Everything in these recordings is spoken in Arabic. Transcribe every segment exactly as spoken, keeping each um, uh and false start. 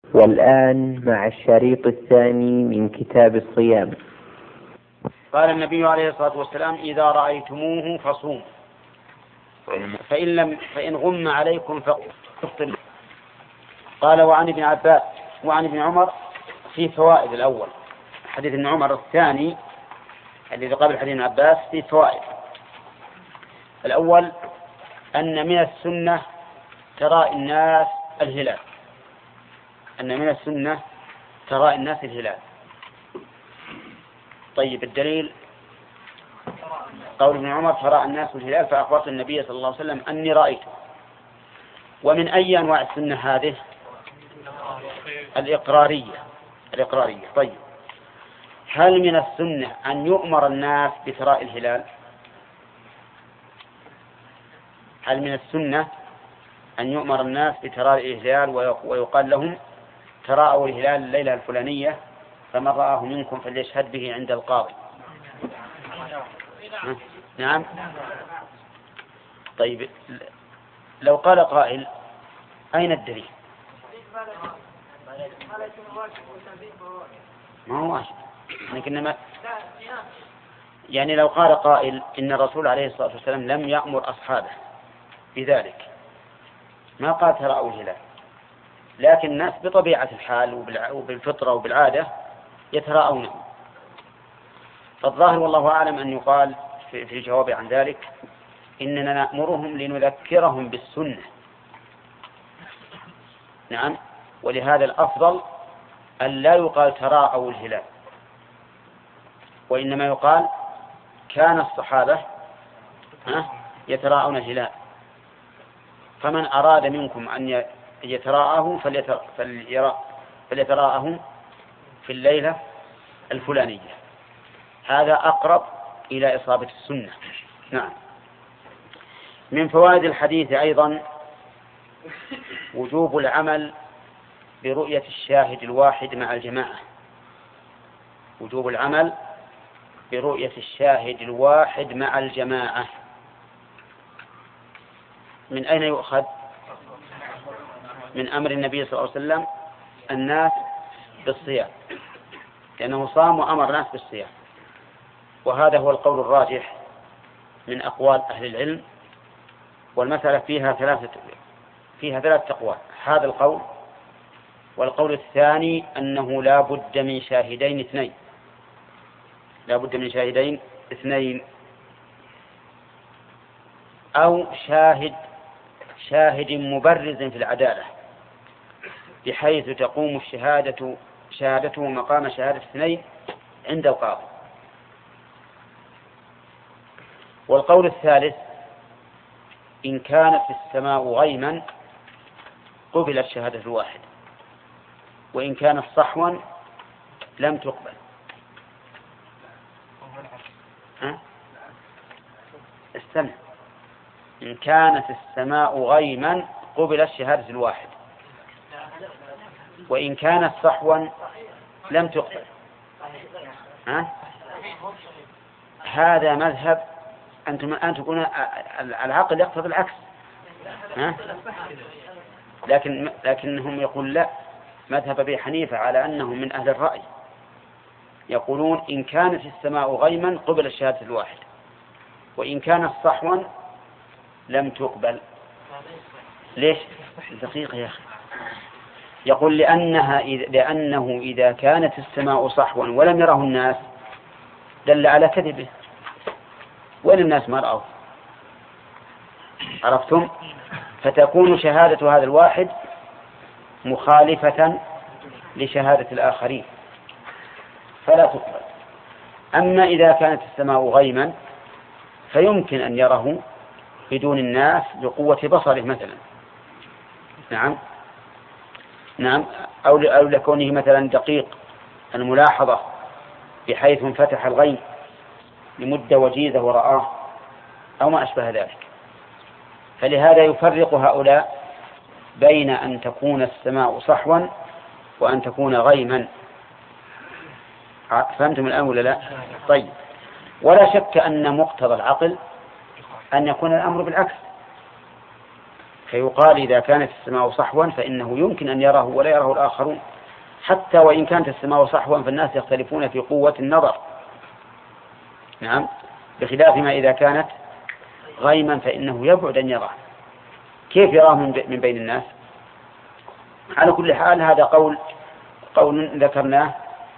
والآن مع الشريط الثاني من كتاب الصيام. قال النبي عليه الصلاة والسلام: إذا رأيتموه فصوموا، فإن, لم فإن غم عليكم فافطروا. قال: وعن ابن عباس وعن ابن عمر في فوائد. الأول حديث ابن عمر، الثاني الذي قبل حديث ابن عباس في فوائد. الأول أن من السنة تراء الناس الهلال، أن من السنة تراء الناس الهلال. طيب، الدليل قول ابن عمر: تراء الناس الهلال فأخبرت النبي صلى الله عليه وسلم أني رأيته. ومن أي أنواع السنة هذه؟ الإقرارية. الإقرارية. طيب، هل من السنة أن يؤمر الناس بتراء الهلال؟ هل من السنة أن يؤمر الناس بتراء الهلال ويقال لهم: تراءوا الهلال الليلة الفلانية فمن رآه منكم فليشهد به عند القاضي؟ نعم. طيب، لو قال قائل: أين الدليل؟ ما هو واجب، لكن ما يعني لو قال قائل إن الرسول عليه الصلاة والسلام لم يأمر أصحابه بذلك، ما قال تراءوا الهلال، لكن الناس بطبيعة الحال وبالفطرة وبالعادة يتراءونه. فالظاهر والله أعلم أن يقال في الجواب عن ذلك: إننا نأمرهم لنذكرهم بالسنة. نعم. ولهذا الأفضل أن لا يقال تراءوا الهلال، وإنما يقال: كان الصحابة يتراءون الهلال، فمن أراد منكم أن يتراءه فليتراءه في الليلة الفلانية. هذا أقرب إلى إصابة السنة. نعم. من فوائد الحديث أيضا وجوب العمل برؤية الشاهد الواحد مع الجماعة. وجوب العمل برؤية الشاهد الواحد مع الجماعة. من أين يؤخذ؟ من أمر النبي صلى الله عليه وسلم الناس بالصيام، لأنه صام وأمر الناس بالصيام، وهذا هو القول الراجح من أقوال أهل العلم. والمسألة فيها ثلاثة فيها ثلاثة أقوال: هذا القول، والقول الثاني أنه لا بد من شاهدين اثنين لا بد من شاهدين اثنين أو شاهد شاهد مبرز في العدالة، بحيث تقوم الشهادة شهادته مقام شهادة اثنين عند القاضي. والقول الثالث: إن كانت السماء غيما قبلت شهادة الواحد، وإن كانت صحوا لم تقبل. ها؟ استمع. إن كانت السماء غيما قبلت شهادة الواحد، وإن كانت صحوا لم تقبل. ها؟ هذا مذهب أنتم أن تكون العقل يقتضي العكس. ها؟ لكن لكنهم يقول لا، مذهب أبي حنيفة على أنهم من أهل الرأي، يقولون: إن كانت السماء غيما قبل الشهادة الواحد، وإن كانت صحوا لم تقبل. ليش؟ دقيقة يا أخي. يقول: لأنها لأنه إذا كانت السماء صحوا ولم يره الناس دل على كذبه، وإن الناس ما رأوا. عرفتم؟ فتكون شهادة هذا الواحد مخالفة لشهادة الآخرين فلا تقبل. أما إذا كانت السماء غيما فيمكن أن يره بدون الناس لقوة بصره مثلا. نعم نعم أو لكونه مثلا دقيق الملاحظة، بحيث انفتح الغيم لمدة وجيزة ورآه، أو ما أشبه ذلك. فلهذا يفرق هؤلاء بين أن تكون السماء صحوا وأن تكون غيما. فهمتم الآن ولا لا؟ طيب. ولا شك أن مقتضى العقل أن يكون الأمر بالعكس، فيقال إذا كانت السماء صحوا فإنه يمكن أن يراه ولا يراه الآخرون، حتى وإن كانت السماء صحوا فالناس يختلفون في قوة النظر. نعم، بخلاف ما إذا كانت غيما فإنه يبعد أن يراه. كيف يراه من بين الناس؟ على كل حال هذا قول قول ذكرناه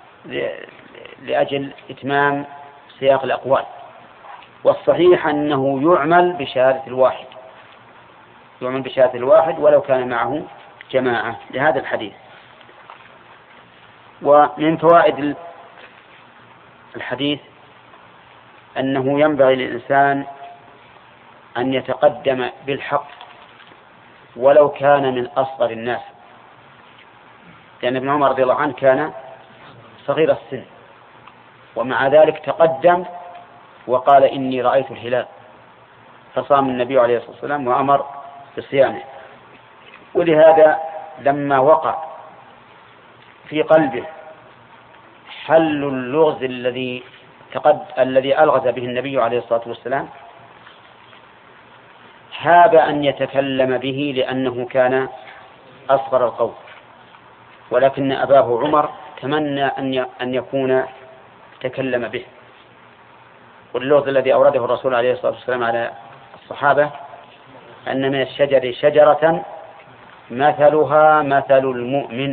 لأجل إتمام سياق الأقوال، والصحيح أنه يعمل بشهادة الواحد، يعمل بشهادة الواحد ولو كان معه جماعة لهذا الحديث. ومن فوائد الحديث أنه ينبغي للإنسان أن يتقدم بالحق ولو كان من أصغر الناس، لأن ابن عمر رضي الله عنه كان صغير السن ومع ذلك تقدم وقال إني رأيت الهلال، فصام النبي عليه الصلاة والسلام وأمر بصيامه. ولهذا لما وقع في قلبه حل اللغز الذي تقد الذي ألغز به النبي عليه الصلاة والسلام هاب أن يتكلم به لأنه كان أصغر القوم، ولكن أباه عمر تمنى أن يكون تكلم به. واللغز الذي أورده الرسول عليه الصلاة والسلام على الصحابة أن من الشجر شجرة مثلها مثل المؤمن،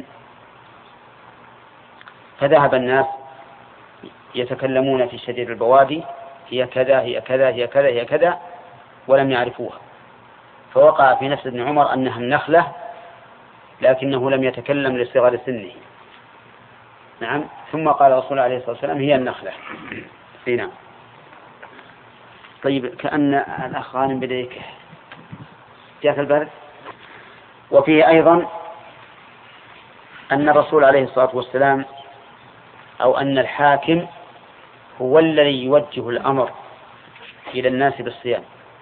فذهب الناس يتكلمون في شجر البوادي هي كذا هي كذا هي كذا هي كذا ولم يعرفوها، فوقع في نفس ابن عمر أنها النخلة لكنه لم يتكلم لصغر سنه. نعم، ثم قال الرسول عليه الصلاة والسلام هي النخلة. نعم. طيب، كأن الأخ غانم بديك جاء البرد. وفيه أيضا أن الرسول عليه الصلاة والسلام أو أن الحاكم هو الذي يوجه الأمر إلى الناس بالصيام،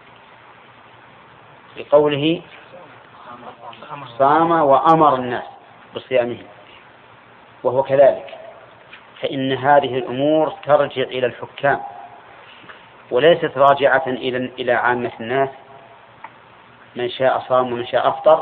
بقوله صام وأمر الناس بصيامه، وهو كذلك، فإن هذه الأمور ترجع إلى الحكام وليست راجعة إلى إلى عامة الناس، من شاء صام ومن شاء أفطر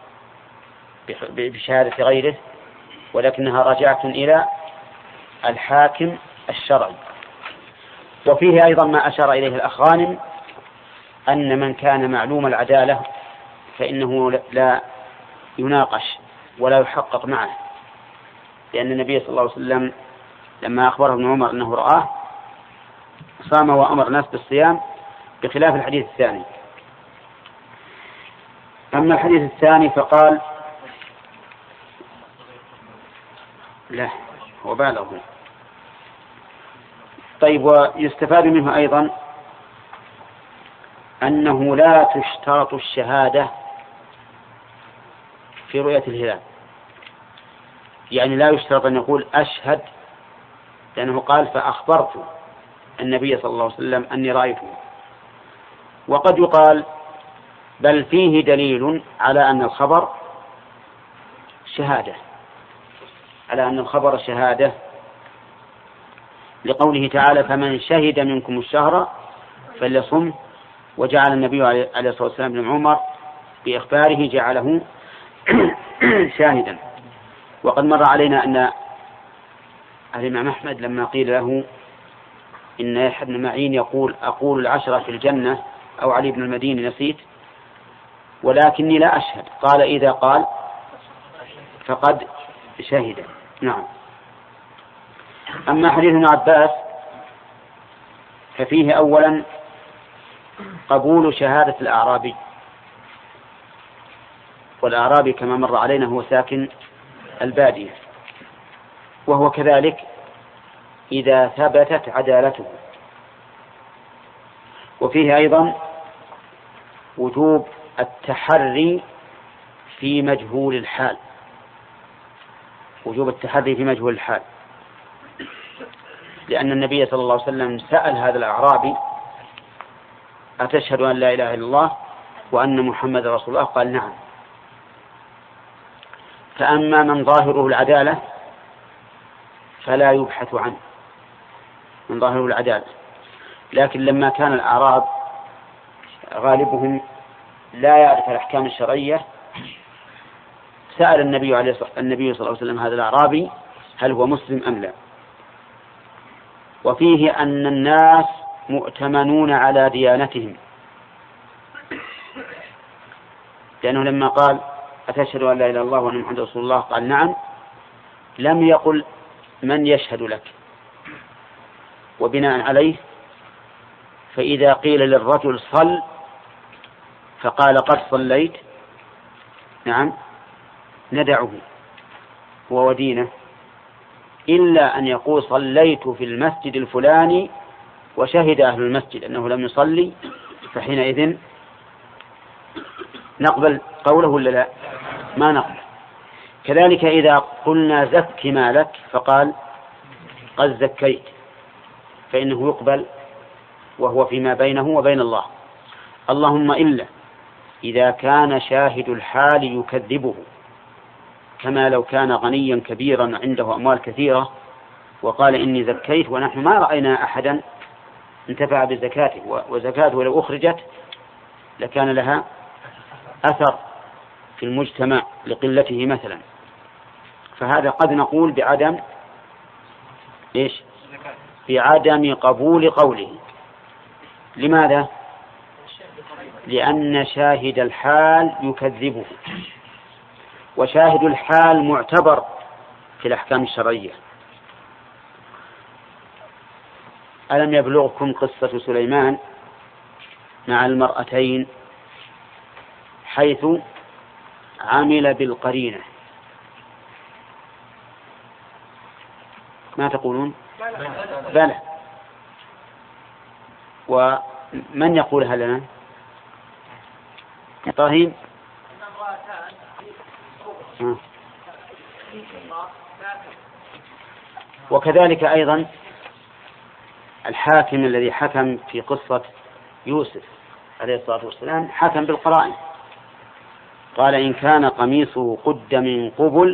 بشهادة غيره، ولكنها راجعة إلى الحاكم الشرعي. وفيه أيضا ما أشار إليه الأخ غانم أن من كان معلوم العدالة فإنه لا يناقش ولا يحقق معه، لأن النبي صلى الله عليه وسلم لما أخبره ابن عمر أنه رآه صام وأمر الناس بالصيام، بخلاف الحديث الثاني. أما الحديث الثاني فقال لا وبالغ. طيب، ويستفاد منه أيضا أنه لا تشترط الشهادة في رؤية الهلال، يعني لا يشترط أن يقول أشهد، لأنه قال فأخبرت النبي صلى الله عليه وسلم أني رأيته. وقد يقال بل فيه دليل على أن الخبر شهادة، على أن الخبر شهادة، لقوله تعالى فمن شهد منكم الشهر فليصم، وجعل النبي عليه الصلاة والسلام بن عمر بإخباره جعله شاهدا. وقد مر علينا أن الإمام أحمد لما قيل له إن يحيى بن معين يقول أقول العشرة في الجنة أو علي بن المديني نسيت ولكني لا أشهد، قال إذا قال فقد شهد. نعم. أما حديث ابن عباس ففيه أولا قبول شهادة الأعرابي، والأعرابي كما مر علينا هو ساكن البادية، وهو كذلك إذا ثبتت عدالته. وفيه أيضا وجوب التحري في مجهول الحال، وجوب التحري في مجهول الحال، لأن النبي صلى الله عليه وسلم سأل هذا الأعرابي أتشهد أن لا إله إلا الله وأن محمد رسول الله؟ قال نعم. فأما من ظاهره العدالة فلا يبحث عنه، من ظاهره العدالة. لكن لما كان الأعراب غالبهم لا يعرف الأحكام الشرعية سأل النبي عليه النبي صلى الله عليه وسلم هذا الأعرابي هل هو مسلم أم لا. وفيه أن الناس مؤتمنون على ديانتهم، لأنه لما قال أتشهد أن لا إله إلا الله وأن محمدا رسول الله قال نعم، لم يقل من يشهد لك. وبناء عليه فإذا قيل للرجل صل فقال قد صليت، نعم، ندعه هو ودينه، إلا أن يقول صليت في المسجد الفلاني وشهد أهل المسجد أنه لم يصلي، فحينئذ نقبل قوله ولا لا؟ ما نقبل. كذلك إذا قلنا زك مالك فقال قد زكيت، فإنه يقبل وهو فيما بينه وبين الله. اللهم إلا إذا كان شاهد الحال يكذبه، كما لو كان غنيا كبيرا عنده أموال كثيرة وقال إني زكيت ونحن ما رأينا أحدا انتفع بزكاته، وزكاته لو أخرجت لكان لها أثر في المجتمع لقلته مثلا، فهذا قد نقول بعدم إيش؟ بعدم قبول قوله. لماذا؟ لأن شاهد الحال يكذبه، وشاهد الحال معتبر في الأحكام الشرعية. ألم يبلغكم قصة سليمان مع المرأتين حيث عمل بالقرينة؟ ما تقولون؟ بلى. ومن يقولها لنا؟ إبراهيم. وكذلك أيضا الحاكم الذي حكم في قصة يوسف عليه الصلاة والسلام حكم بالقرائن، قال إن كان قميصه قد من قبل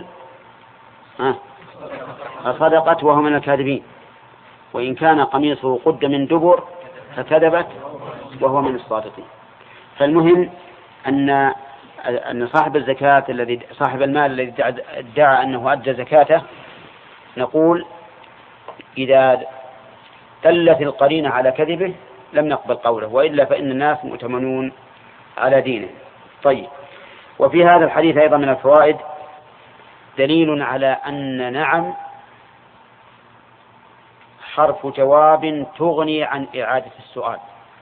فصدقت وهو من الكاذبين، وإن كان قميصه قد من دبر فكذبت وهو من الصادقين. فالمهم أن أن صاحب الزكاة الذي صاحب المال الذي ادعى أنه أدى زكاته نقول إذا دلت القرينة على كذبه لم نقبل قوله، وإلا فإن الناس مؤتمنون على دينه. طيب، وفي هذا الحديث أيضا من الفوائد دليل على أن نعم حرف جواب تغني عن إعادة السؤال،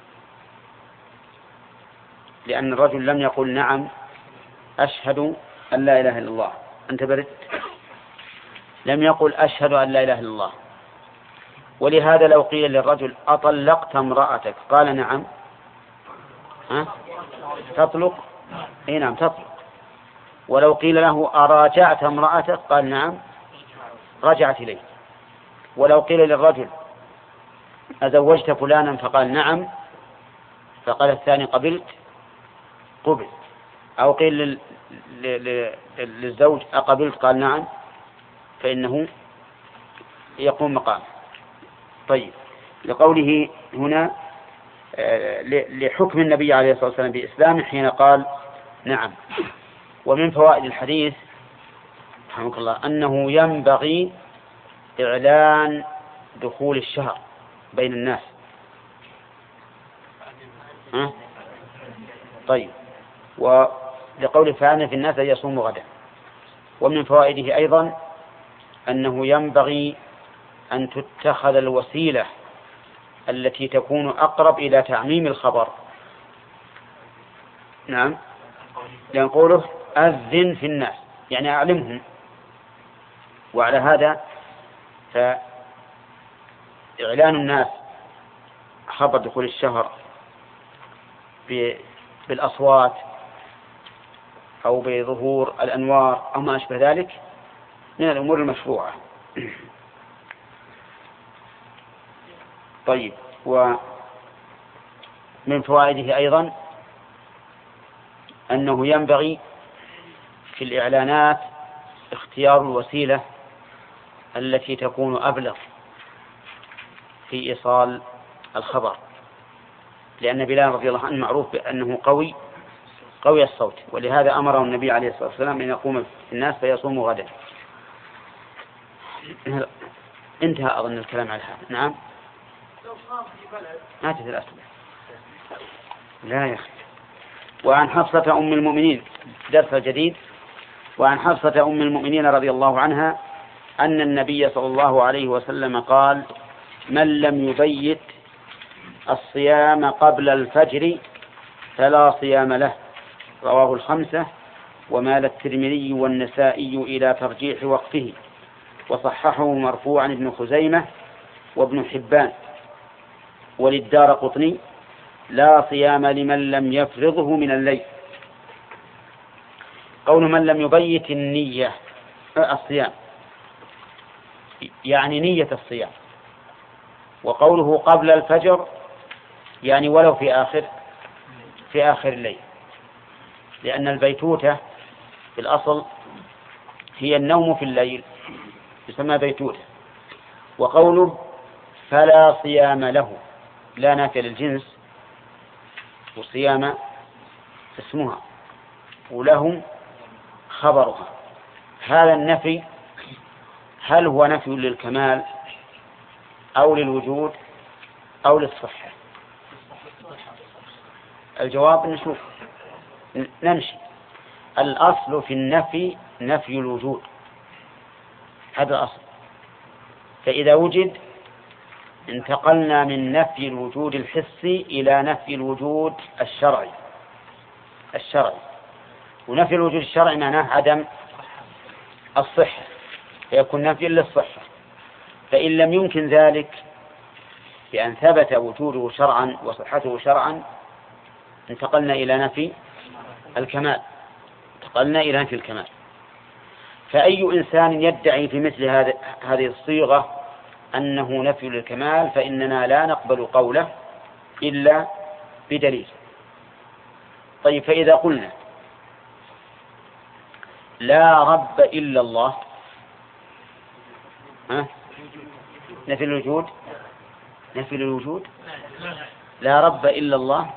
لأن الرجل لم يقل نعم أشهد أن لا إله إلا الله أنت برد، لم يقل أشهد أن لا إله إلا الله. ولهذا لو قيل للرجل أطلقت امرأتك قال نعم، ها؟ تطلق؟ إيه نعم تطلق. ولو قيل له أراجعت امرأتك قال نعم رجعت إليه. ولو قيل للرجل أزوجت فلانا فقال نعم فقال الثاني قبلت قبل. أو قيل لل... لل... للزوج أقبلت قال نعم فإنه يقوم مقام. طيب، لقوله هنا لحكم النبي عليه الصلاة والسلام بإسلامه حين قال نعم. ومن فوائد الحديث رحمك الله أنه ينبغي إعلان دخول الشهر بين الناس. ها؟ طيب، ولقول فعلنا في الناس أن يصوموا غدا. ومن فوائده أيضا أنه ينبغي أن تتخذ الوسيلة التي تكون أقرب إلى تعميم الخبر. نعم، لأن قوله أذن في الناس يعني أعلمهم. وعلى هذا فإعلان الناس خبر دخول الشهر بالأصوات أو بظهور الأنوار أو ما أشبه ذلك من الأمور المشروعة. طيب، ومن فوائده أيضا أنه ينبغي في الإعلانات اختيار الوسيلة التي تكون أبلغ في إيصال الخبر، لأن بلال رضي الله عنه معروف بأنه قوي قوي الصوت، ولهذا أمره النبي عليه الصلاة والسلام أن يقوم في الناس فيصوموا غدا. انتهى أظن الكلام على هذا. نعم. ما تدري الأسئلة. لا يا أخي. وعن حفصة أم المؤمنين، درس جديد. وعن حفصة أم المؤمنين رضي الله عنها أن النبي صلى الله عليه وسلم قال: من لم يبيت الصيام قبل الفجر فلا صيام له. رواه الخمسة، ومال الترمذي والنسائي إلى ترجيح وقته، وصححه مرفوعا ابن خزيمة وابن حبان. وللدارقطني: لا صيام لمن لم يفرضه من الليل. قول من لم يبيت النية الصيام يعني نية الصيام، وقوله قبل الفجر يعني ولو في آخر في آخر الليل، لأن البيتوتة في الأصل هي النوم في الليل، يسمى بيتوتة. وقوله فلا صيام له، لا نافية للجنس، وصيام اسمها، وله خبرها. هذا النفي هل هو نفي للكمال أو للوجود أو للصحة؟ الجواب نشوف نمشي. الأصل في النفي نفي الوجود، هذا الأصل. فإذا وجد انتقلنا من نفي الوجود الحسي إلى نفي الوجود الشرعي الشرعي ونفي الوجود الشرعي معناه عدم الصحة، فيكون نفي للصحة. فإن لم يمكن ذلك بأن ثبت وجوده شرعا وصحته شرعا انتقلنا إلى نفي الكمال انتقلنا إلى نفي الكمال. فأي إنسان يدعي في مثل هذه الصيغة أنه نفي للكمال فإننا لا نقبل قوله إلا بدليل. طيب، فإذا قلنا لا رب إلا الله، ها؟ نفي الوجود نفي الوجود لا رب إلا الله،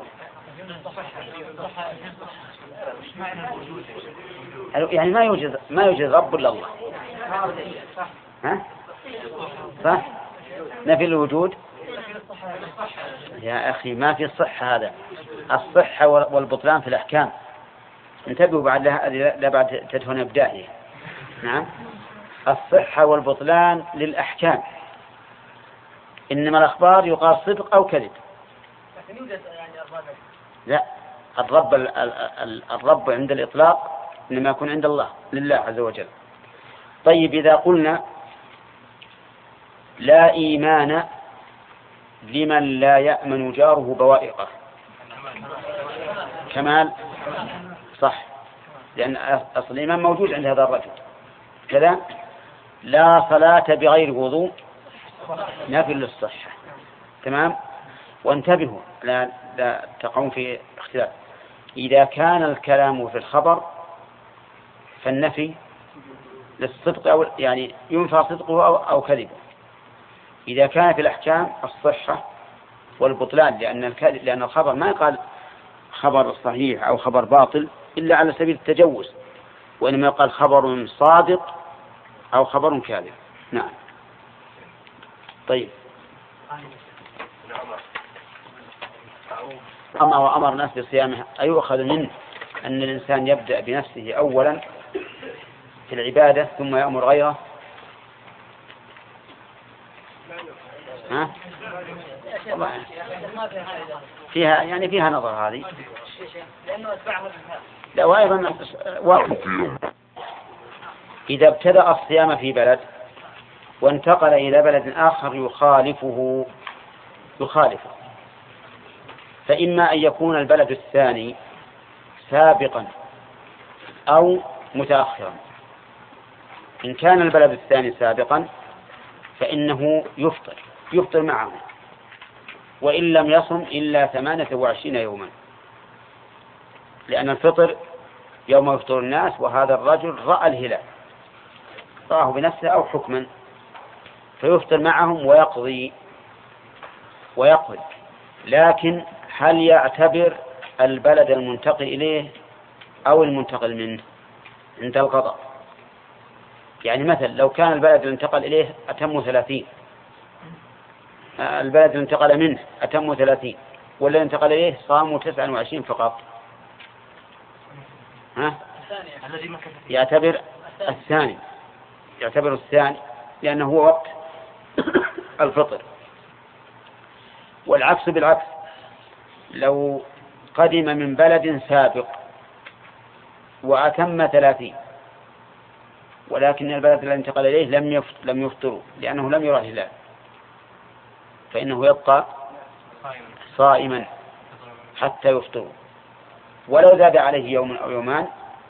يعني ما يوجد ما يوجد رب إلا الله، ها؟ صح؟ نفي الوجود يا أخي ما في الصحة، هذا الصحة والبطلان في الأحكام. انتبهوا بعد لا بعد تدهن بداية. نعم، الصحة والبطلان للأحكام، إنما الأخبار يقال صدق أو كذب. لا، الرب الرب عند الإطلاق إنما يكون عند الله لله عز وجل. طيب، إذا قلنا لا إيمان لمن لا يأمن جاره بوائقه، كمال صح، لأن أصل الإيمان موجود عند هذا الرجل. كذا لا صلاة بغير وضوء، نفي للصحة. تمام. وانتبهوا لا, لا تقعون في اختلاف. إذا كان الكلام في الخبر فالنفي للصدق، أو يعني ينفى صدقه أو, أو كذبه. إذا كان في الأحكام الصحة والبطلان، لأن الكذب لأن الخبر ما يقال خبر صحيح أو خبر باطل إلا على سبيل التجوز، وإنما يقال خبر صادق أو خبر كاذب. نعم. طيب، أمر وأمر الناس بصيامها، أيؤخذ منه أن الإنسان يبدأ بنفسه أولا في العبادة ثم يأمر غيره؟ ها؟ فيها يعني فيها نظر هذه. لا، وأيضا إذا ابتدأ الصيام في بلد وانتقل إلى بلد آخر يخالفه يخالفه فإما أن يكون البلد الثاني سابقا أو متأخرا. إن كان البلد الثاني سابقا فإنه يفطر يفطر معه، وإن لم يصم إلا ثمانية وعشرين يوما، لأن الفطر يوم يفطر الناس، وهذا الرجل رأى الهلال رآه بنفسه أو حكما، فيفطر معهم ويقضي ويقضي لكن هل يعتبر البلد المنتقل إليه أو المنتقل منه عند القضاء. يعني مثلا لو كان البلد اللي انتقل إليه أتم ثلاثين، البلد اللي انتقل منه أتم ثلاثين، والذي انتقل إليه صاموا تسعة وعشرين فقط، ها؟ يعتبر الثاني، يعتبر الثاني لأنه هو وقت الفطر. والعكس بالعكس، لو قدم من بلد سابق وأتم ثلاثين ولكن البلد الذي انتقل إليه لم لم يفطروا لأنه لم يرى الهلال، فإنه يبقى صائما حتى يفطروا ولو زاد عليه يوم أو يومان،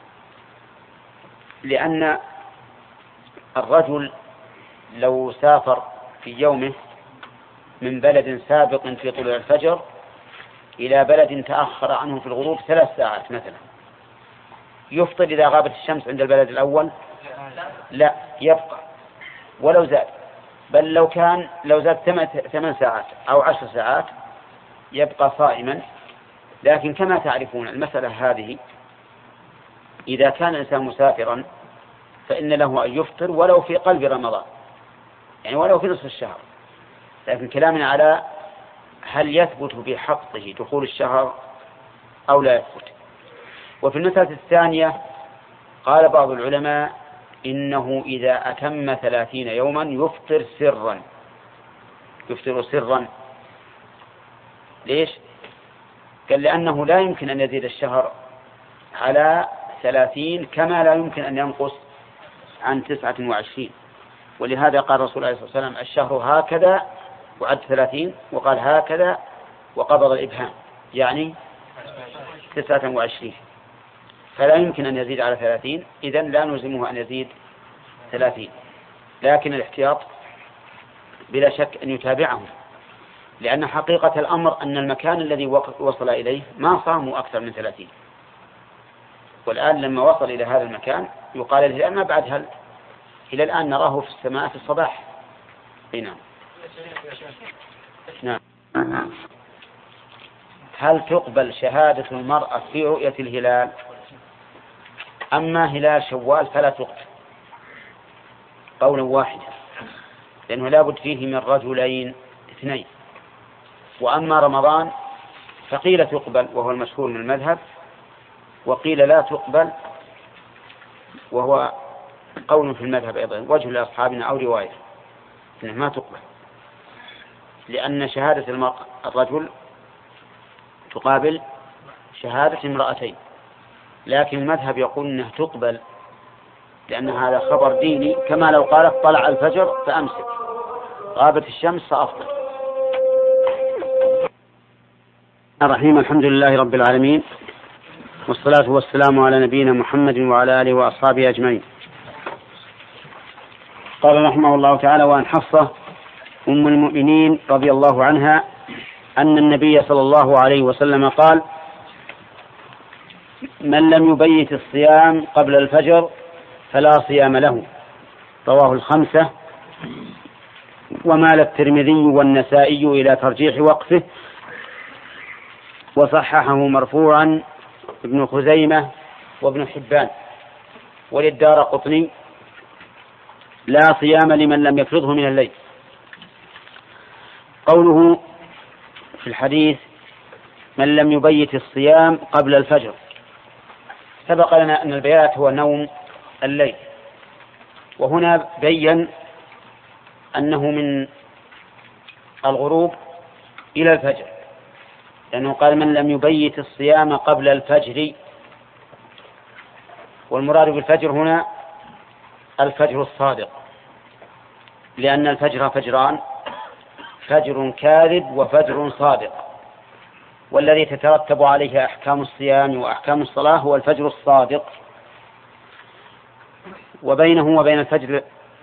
لأن الرجل لو سافر في يومه من بلد سابق في طلوع الفجر إلى بلد تأخر عنه في الغروب ثلاث ساعات مثلا، يفطر إذا غابت الشمس عند البلد الأول؟ لا، يبقى ولو زاد، بل لو كان لو زاد ثمان ساعات أو عشر ساعات يبقى صائما. لكن كما تعرفون المسألة هذه إذا كان الإنسان مسافرا فإن له أن يفطر ولو في قلب رمضان، يعني ولو في نصف الشهر، لكن كلامنا على هل يثبت بحقه دخول الشهر أو لا يثبت. وفي المسألة الثانية قال بعض العلماء إنه إذا أتم ثلاثين يوما يفطر سرا، يفطر سرا. ليش؟ قال لأنه لا يمكن أن يزيد الشهر على ثلاثين كما لا يمكن أن ينقص عن تسعة وعشرين، ولهذا قال رسول الله صلى الله عليه وسلم الشهر هكذا وعد ثلاثين، وقال هكذا وقبض الإبهام يعني تسعة وعشرين، فلا يمكن أن يزيد على ثلاثين، إذن لا نلزمه أن يزيد ثلاثين. لكن الاحتياط بلا شك أن يتابعهم، لأن حقيقة الأمر أن المكان الذي وصل إليه ما صاموا أكثر من ثلاثين، والآن لما وصل إلى هذا المكان يقال الهلال ما بعد هل إلى الآن نراه في السماء في الصباح. نعم. نعم. هل تقبل شهادة المرأة في رؤية الهلال؟ أما هلال شوال فلا تقبل قولا واحدا، لأنه لا بد فيه من رجلين اثنين. وأما رمضان فقيل تقبل وهو المشهور من المذهب، وقيل لا تقبل وهو قول في المذهب أيضا، وجه لأصحابنا أو رواية إنه ما تقبل، لأن شهادة المرأة الرجل تقابل شهادة امرأتين، لكن المذهب يقول إنه تقبل لأن هذا خبر ديني، كما لو قالت طلع الفجر فأمسك، غابت الشمس فأفطر. الرحيم. الحمد لله رب العالمين، والصلاة والسلام على نبينا محمد وعلى آله وأصحابه أجمعين. قال رحمه الله تعالى: وعن حفصة أم المؤمنين رضي الله عنها أن النبي صلى الله عليه وسلم قال: من لم يبيت الصيام قبل الفجر فلا صيام له. رواه الخمسة، ومال الترمذي والنسائي إلى ترجيح وقفه، وصححه مرفوعا ابن خزيمة وابن حبان. وللدارقطني: لا صيام لمن لم يفرضه من الليل. قوله في الحديث من لم يبيت الصيام قبل الفجر، سبق لنا أن البيات هو نوم الليل، وهنا بين أنه من الغروب إلى الفجر، لأنه قال من لم يبيت الصيام قبل الفجر، والمراد بالفجر هنا الفجر الصادق، لأن الفجر فجران: فجر كاذب وفجر صادق، والذي تترتب عليه أحكام الصيام وأحكام الصلاة هو الفجر الصادق. وبينه وبين الفجر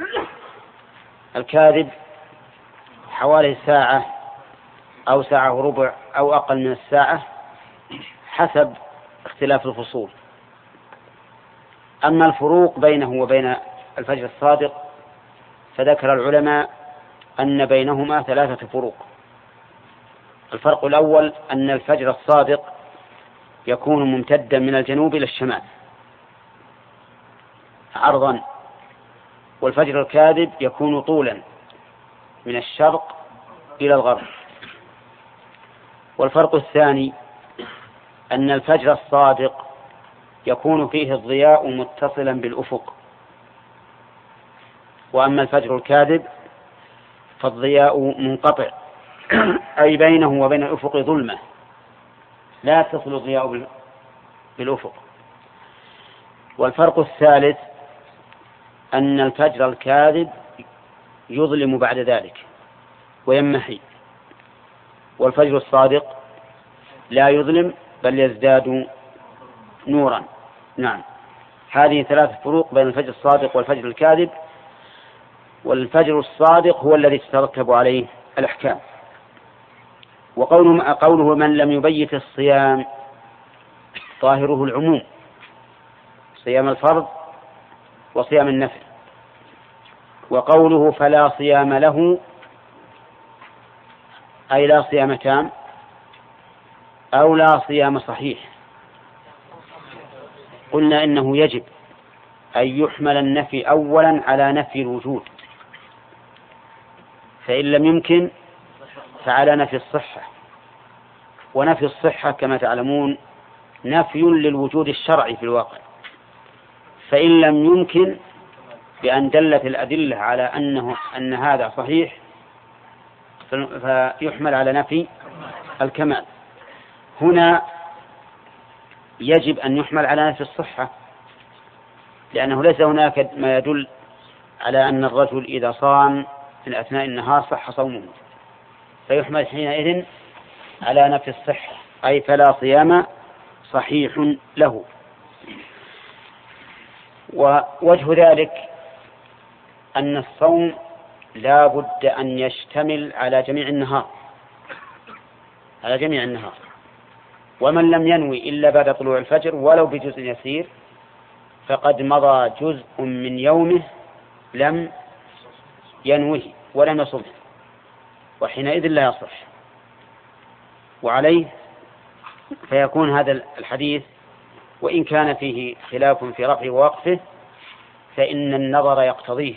الكاذب حوالي ساعة أو ساعة وربع أو أقل من الساعة حسب اختلاف الفصول. أما الفروق بينه وبين الفجر الصادق فذكر العلماء أن بينهما ثلاثة فروق. الفرق الأول أن الفجر الصادق يكون ممتدا من الجنوب إلى الشمال عرضا، والفجر الكاذب يكون طولا من الشرق إلى الغرب. والفرق الثاني أن الفجر الصادق يكون فيه الضياء متصلا بالأفق، وأما الفجر الكاذب فالضياء منقطع أي بينه وبين الأفق ظلمة لا تصل الضياء بالأفق. والفرق الثالث أن الفجر الكاذب يظلم بعد ذلك ويمحي، والفجر الصادق لا يظلم بل يزداد نورا. نعم، هذه ثلاث فروق بين الفجر الصادق والفجر الكاذب، والفجر الصادق هو الذي تترتب عليه الأحكام. وقوله قوله من لم يبيت الصيام ظاهره العموم، صيام الفرض وصيام النفل. وقوله فلا صيام له أي لا صيام تام أو لا صيام صحيح. قلنا إنه يجب أن يحمل النفي أولا على نفي الوجود، فإن لم يمكن فعلى نفي الصحة، ونفي الصحة كما تعلمون نفي للوجود الشرعي في الواقع، فإن لم يمكن بأن دلت الأدلة على أنه أن هذا صحيح فيحمل على نفي الكمال. هنا يجب أن يحمل على نفي الصحة، لأنه ليس هناك ما يدل على أن الرجل إذا صام في أثناء النهار صح صومه، فيحمل حينئذ على نفي الصحة أي فلا صيام صحيح له. ووجه ذلك أن الصوم لا بد أن يشتمل على جميع النهار على جميع النهار ومن لم ينوي إلا بعد طلوع الفجر ولو بجزء يسير فقد مضى جزء من يومه لم ينوه ولم يصمه، وحينئذ لا يصح. وعليه فيكون هذا الحديث وإن كان فيه خلاف في رفعه ووقفه فإن النظر يقتضيه،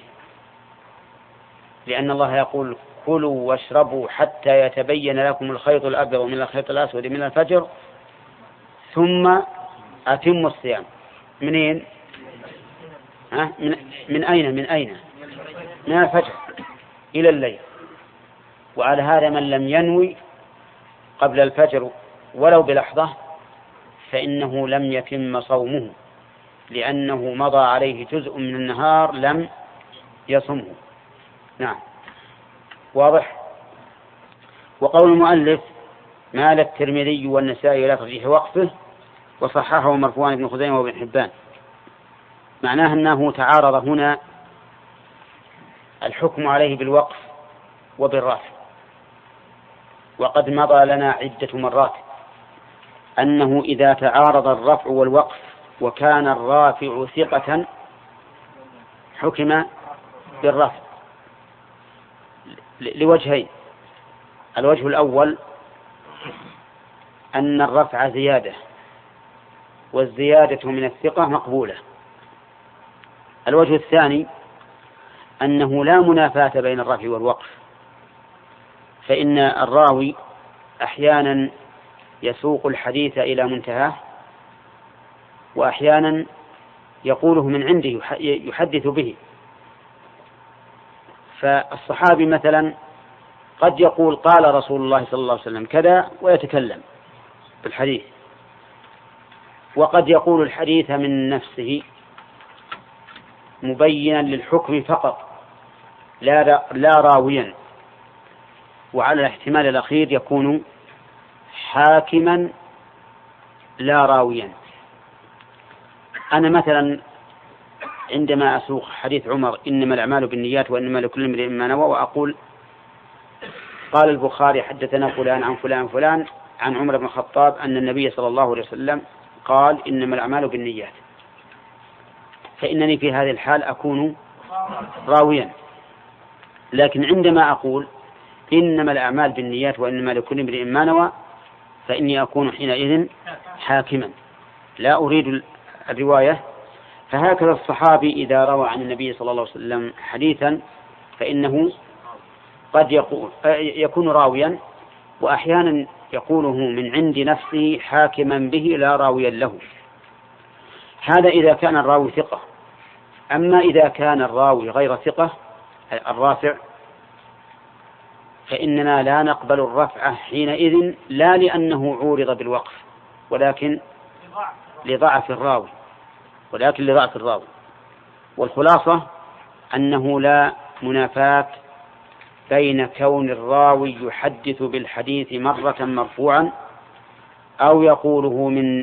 لأن الله يقول كلوا واشربوا حتى يتبين لكم الخيط الأبيض من الخيط الأسود من الفجر ثم أتموا الصيام. منين؟ ها؟ من, من أين من أين من الفجر إلى الليل. وعلى هذا من لم ينوي قبل الفجر ولو بلحظة فإنه لم يتم صومه، لأنه مضى عليه جزء من النهار لم يصمه. نعم، واضح. وقول المؤلف مال الترمذي والنسائي إلى ترجيح وقفه وصححه مرفوعا ابن خزيمة وابن حبان، معناه أنه تعارض هنا الحكم عليه بالوقف وبالرفع، وقد مضى لنا عدة مرات أنه إذا تعارض الرفع والوقف وكان الرافع ثقة حكم بالرفع لوجهين. الوجه الأول أن الرفع زيادة، والزيادة من الثقة مقبولة. الوجه الثاني أنه لا منافاة بين الرفع والوقف، فإن الراوي أحيانا يسوق الحديث إلى منتهاه وأحيانا يقوله من عنده يحدث به. فالصحابي مثلا قد يقول قال رسول الله صلى الله عليه وسلم كذا ويتكلم بالحديث، وقد يقول الحديث من نفسه مبينا للحكم فقط لا لا راويا، وعلى الاحتمال الأخير يكون حاكما لا راويا. أنا مثلا عندما أسوق حديث عمر إنما الأعمال بالنيات وإنما لكل امرئ ما نوى، وأقول قال البخاري حدثنا فلان عن فلان فلان عن عمر بن الخطاب أن النبي صلى الله عليه وسلم قال إنما الأعمال بالنيات، فإنني في هذه الحال أكون راويا. لكن عندما أقول إنما الأعمال بالنيات وإنما لكل امرئ ما نوى فإني أكون حينئذ حاكما، لا أريد الرواية. فهكذا الصحابي إذا روى عن النبي صلى الله عليه وسلم حديثا فإنه قد يقول يكون راويا، وأحيانا يقوله من عند نفسه حاكما به لا راويا له. هذا إذا كان الراوي ثقة. أما إذا كان الراوي غير ثقة الرافع فإننا لا نقبل الرفعة حينئذ، لا لأنه عورض بالوقف ولكن لضعف الراوي ولكن لضعف الراوي والخلاصة أنه لا منافاة بين كون الراوي يحدث بالحديث مرة مرفوعا أو يقوله من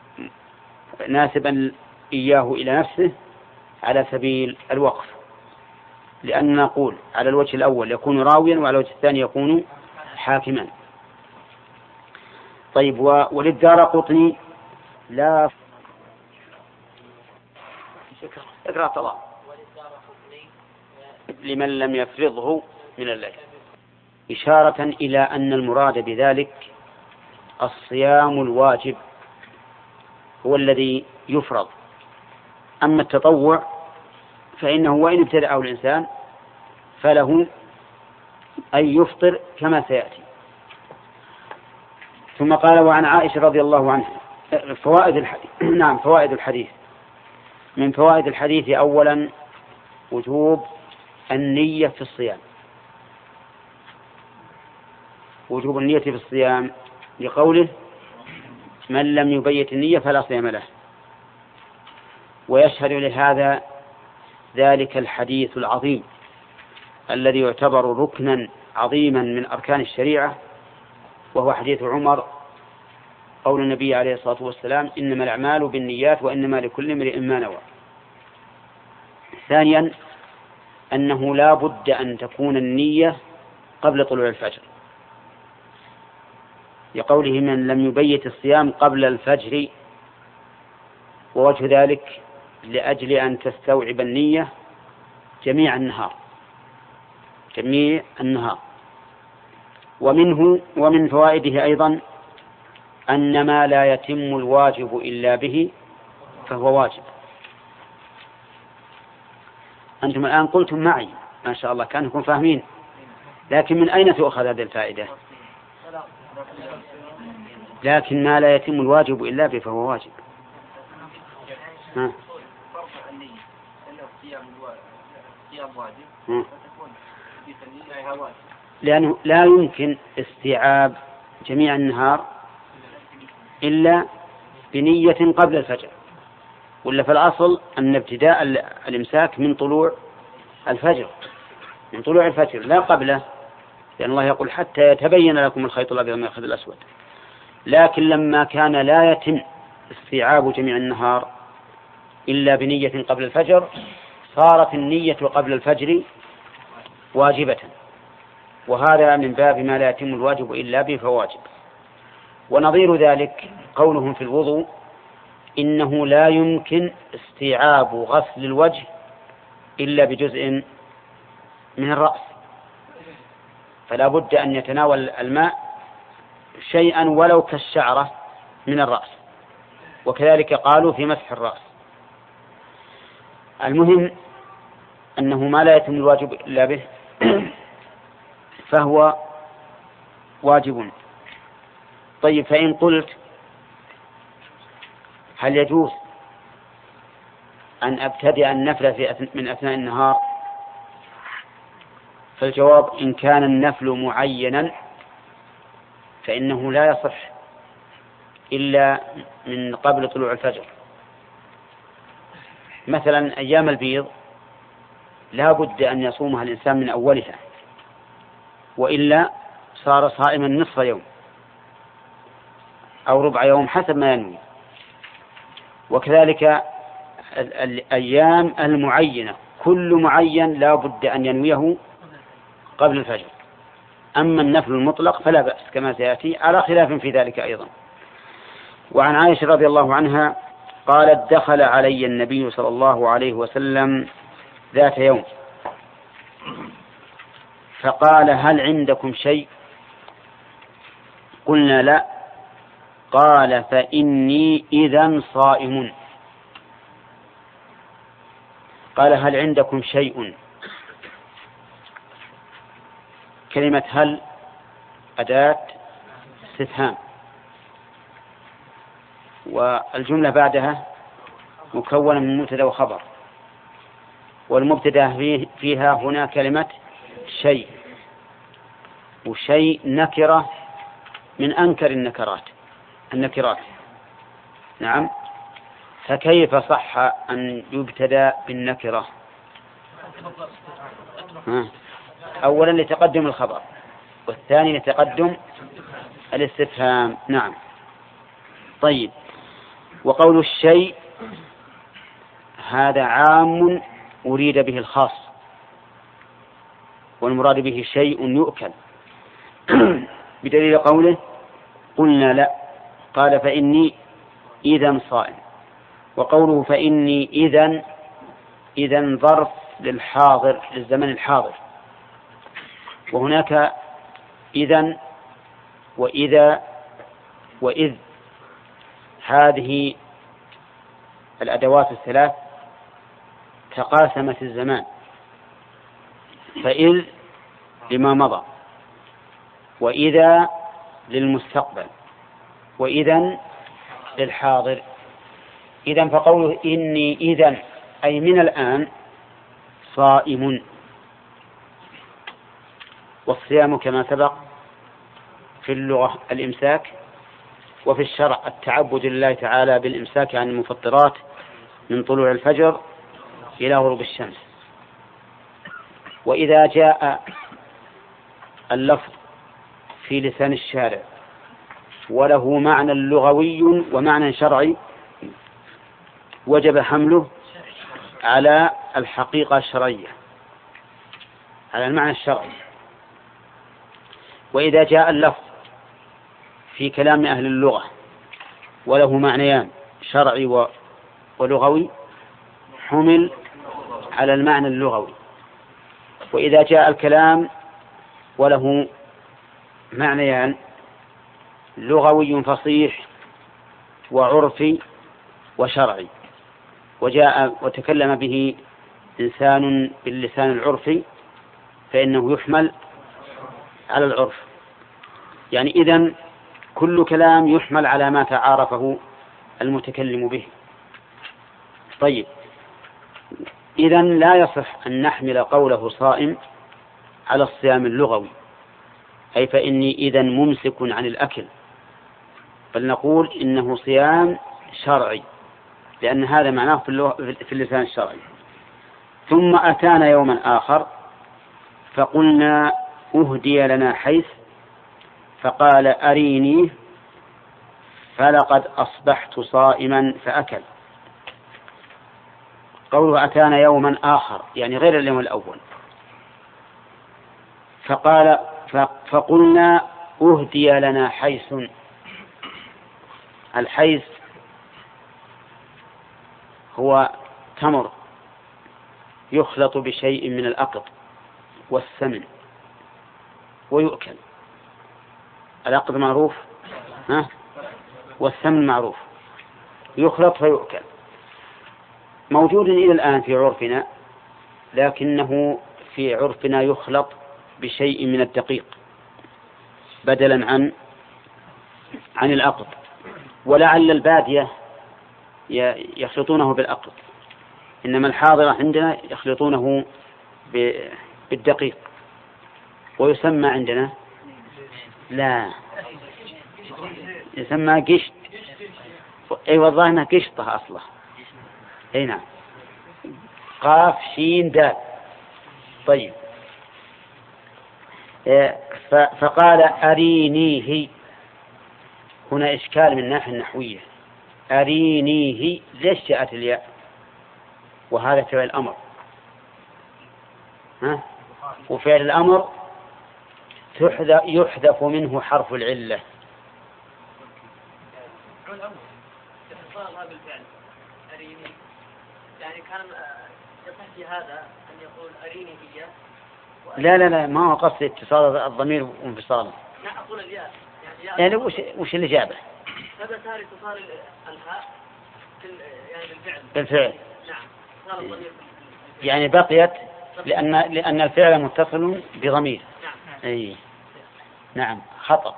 ناسبا إياه إلى نفسه على سبيل الوقف، لأن نقول على الوجه الأول يكون راويا وعلى الوجه الثاني يكون حاكما. طيب، وللدارقطني لا اقرأ طلع لمن لم يفرضه من الليل، إشارة إلى أن المراد بذلك الصيام الواجب هو الذي يفرض. أما التطوع فإنه وإن ابتدأه الإنسان فله أن يفطر كما سيأتي. ثم قال: وعن عائشة رضي الله عنها فوائد الحديث. نعم، فوائد الحديث. من فوائد الحديث أولا وجوب النية في الصيام، وجوب النية في الصيام لقوله: من لم يبيت النية فلا صيام له. ويشهد لهذا ذلك الحديث العظيم الذي يعتبر ركنا عظيما من أركان الشريعة، وهو حديث عمر قول النبي عليه الصلاة والسلام: إنما الأعمال بالنيات وإنما لكل امرئ ما نوى. ثانيا أنه لا بد أن تكون النية قبل طلوع الفجر، لقوله: من لم يبيت الصيام قبل الفجر. ووجه ذلك لأجل أن تستوعب النية جميع النهار جميع النهار. ومنه ومن فوائده أيضا أن ما لا يتم الواجب إلا به فهو واجب. أنتم الآن قلتم معي ما شاء الله كأنكم فاهمين، لكن من أين تؤخذ هذه الفائدة؟ لكن ما لا يتم الواجب إلا به فهو واجب. ها. لأنه لا يمكن استيعاب جميع النهار إلا بنية قبل الفجر، ولا في الأصل أن ابتداء الإمساك من طلوع الفجر من طلوع الفجر لا قبله، لأن الله يقول: حتى يتبين لكم الخيط الأبيض من الخيط الأسود. لكن لما كان لا يتم استيعاب جميع النهار إلا بنية قبل الفجر صارت النية قبل الفجر واجبة، وهذا من باب ما لا يتم الواجب إلا به فواجب. ونظير ذلك قولهم في الوضوء: إنه لا يمكن استيعاب غسل الوجه إلا بجزء من الرأس، فلا بد أن يتناول الماء شيئا ولو كالشعرة من الرأس، وكذلك قالوا في مسح الرأس. المهم أنه ما لا يتم الواجب إلا به فهو واجب. طيب، فإن قلت: هل يجوز أن أبتدئ النفل في من أثناء النهار؟ فالجواب: إن كان النفل معينا فإنه لا يصح إلا من قبل طلوع الفجر. مثلا أيام البيض لا بد أن يصومها الإنسان من أولها، وإلا صار صائما نصف يوم أو ربع يوم حسب ما ينوي. وكذلك الأيام المعينة كل معين لا بد أن ينويه قبل الفجر. أما النفل المطلق فلا بأس كما سيأتي، على خلاف في ذلك أيضا. وعن عائشة رضي الله عنها قالت: دخل علي النبي صلى الله عليه وسلم ذات يوم فقال: هل عندكم شيء؟ قلنا: لا. قال فإني إذا صائم. قال هل عندكم شيء. كلمة هل أداة استفهام، والجملة بعدها مكونة من مبتدأ وخبر، والمبتدأ فيه فيها هنا كلمة شيء، وشيء نكرة من أنكر النكرات النكرات نعم. فكيف صح أن يبتدأ بالنكرة؟ أولا لتقدم الخبر، والثاني لتقدم الاستفهام. نعم. طيب، وقول الشيء هذا عام أريد به الخاص، والمراد به شيء يؤكل بدليل قوله قلنا لا، قال فإني إذن صائم. وقوله فإني إذن إذن ظرف للحاضر، للزمن الحاضر، وهناك إذن وإذا وإذ، هذه الأدوات الثلاث تقاسمت الزمان، فإذ لما مضى، وإذا للمستقبل، وإذن للحاضر. إذن فقوله إني إذن أي من الآن صائم. والصيام كما سبق في اللغة الإمساك، وفي الشرع التعبد لله تعالى بالإمساك عن المفطرات من طلوع الفجر إلى غروب الشمس. وإذا جاء اللفظ في لسان الشارع وله معنى لغوي ومعنى شرعي وجب حمله على الحقيقة الشرعية، على المعنى الشرعي. وإذا جاء اللفظ في كلام أهل اللغة وله معنيان شرعي ولغوي حمل على المعنى اللغوي. وإذا جاء الكلام وله معنيان لغوي فصيح وعرفي وشرعي، وجاء وتكلم به إنسان باللسان العرفي فإنه يحمل على العرف. يعني إذن كل كلام يحمل على ما تعارفه المتكلم به. طيب، إذن لا يصح أن نحمل قوله صائم على الصيام اللغوي، أي فإني إذن ممسك عن الأكل، بل نقول إنه صيام شرعي، لأن هذا معناه في اللسان الشرعي. ثم أتانا يوما آخر فقلنا أهدي لنا حيث، فقال أريني، فلقد أصبحت صائما فأكل. قوله أتانا يوما آخر يعني غير اليوم الأول. فقال فقلنا أهدي لنا حيث. الحيث هو تمر يخلط بشيء من الأقط والسمن ويؤكل. الأقط معروف ها؟ والسمن معروف، يخلط فيؤكل. موجود إلى الآن في عرفنا، لكنه في عرفنا يخلط بشيء من الدقيق بدلا عن عن الأقط، ولعل البادية يخلطونه بالأقط، إنما الحاضرة عندنا يخلطونه بالدقيق. ويسمى عندنا لا يسمى قشط. أي والله أنها قشطة أصلا. أي نعم، قاف شين دال. طيب، فقال أرينيه. هنا إشكال من الناحية النحوية، أرينيه ليش جاءت الياء وهذا فعل الأمر؟ ها؟ وفعل الأمر يحذف منه حرف العلة. يعني كان يصح في هذا أن يقول أريني هي. لا لا لا، ما هو قصد اتصال الضمير وانفصاله. لا أقول الياء. يعني وش وش اللي جابه؟ هذا ثالث صار الهاء يعني بالفعل. بالفعل. نعم. صار الضمير. يعني بقيت لأن لأن الفعل متصل بضمير. نعم. أي. نعم خطأ.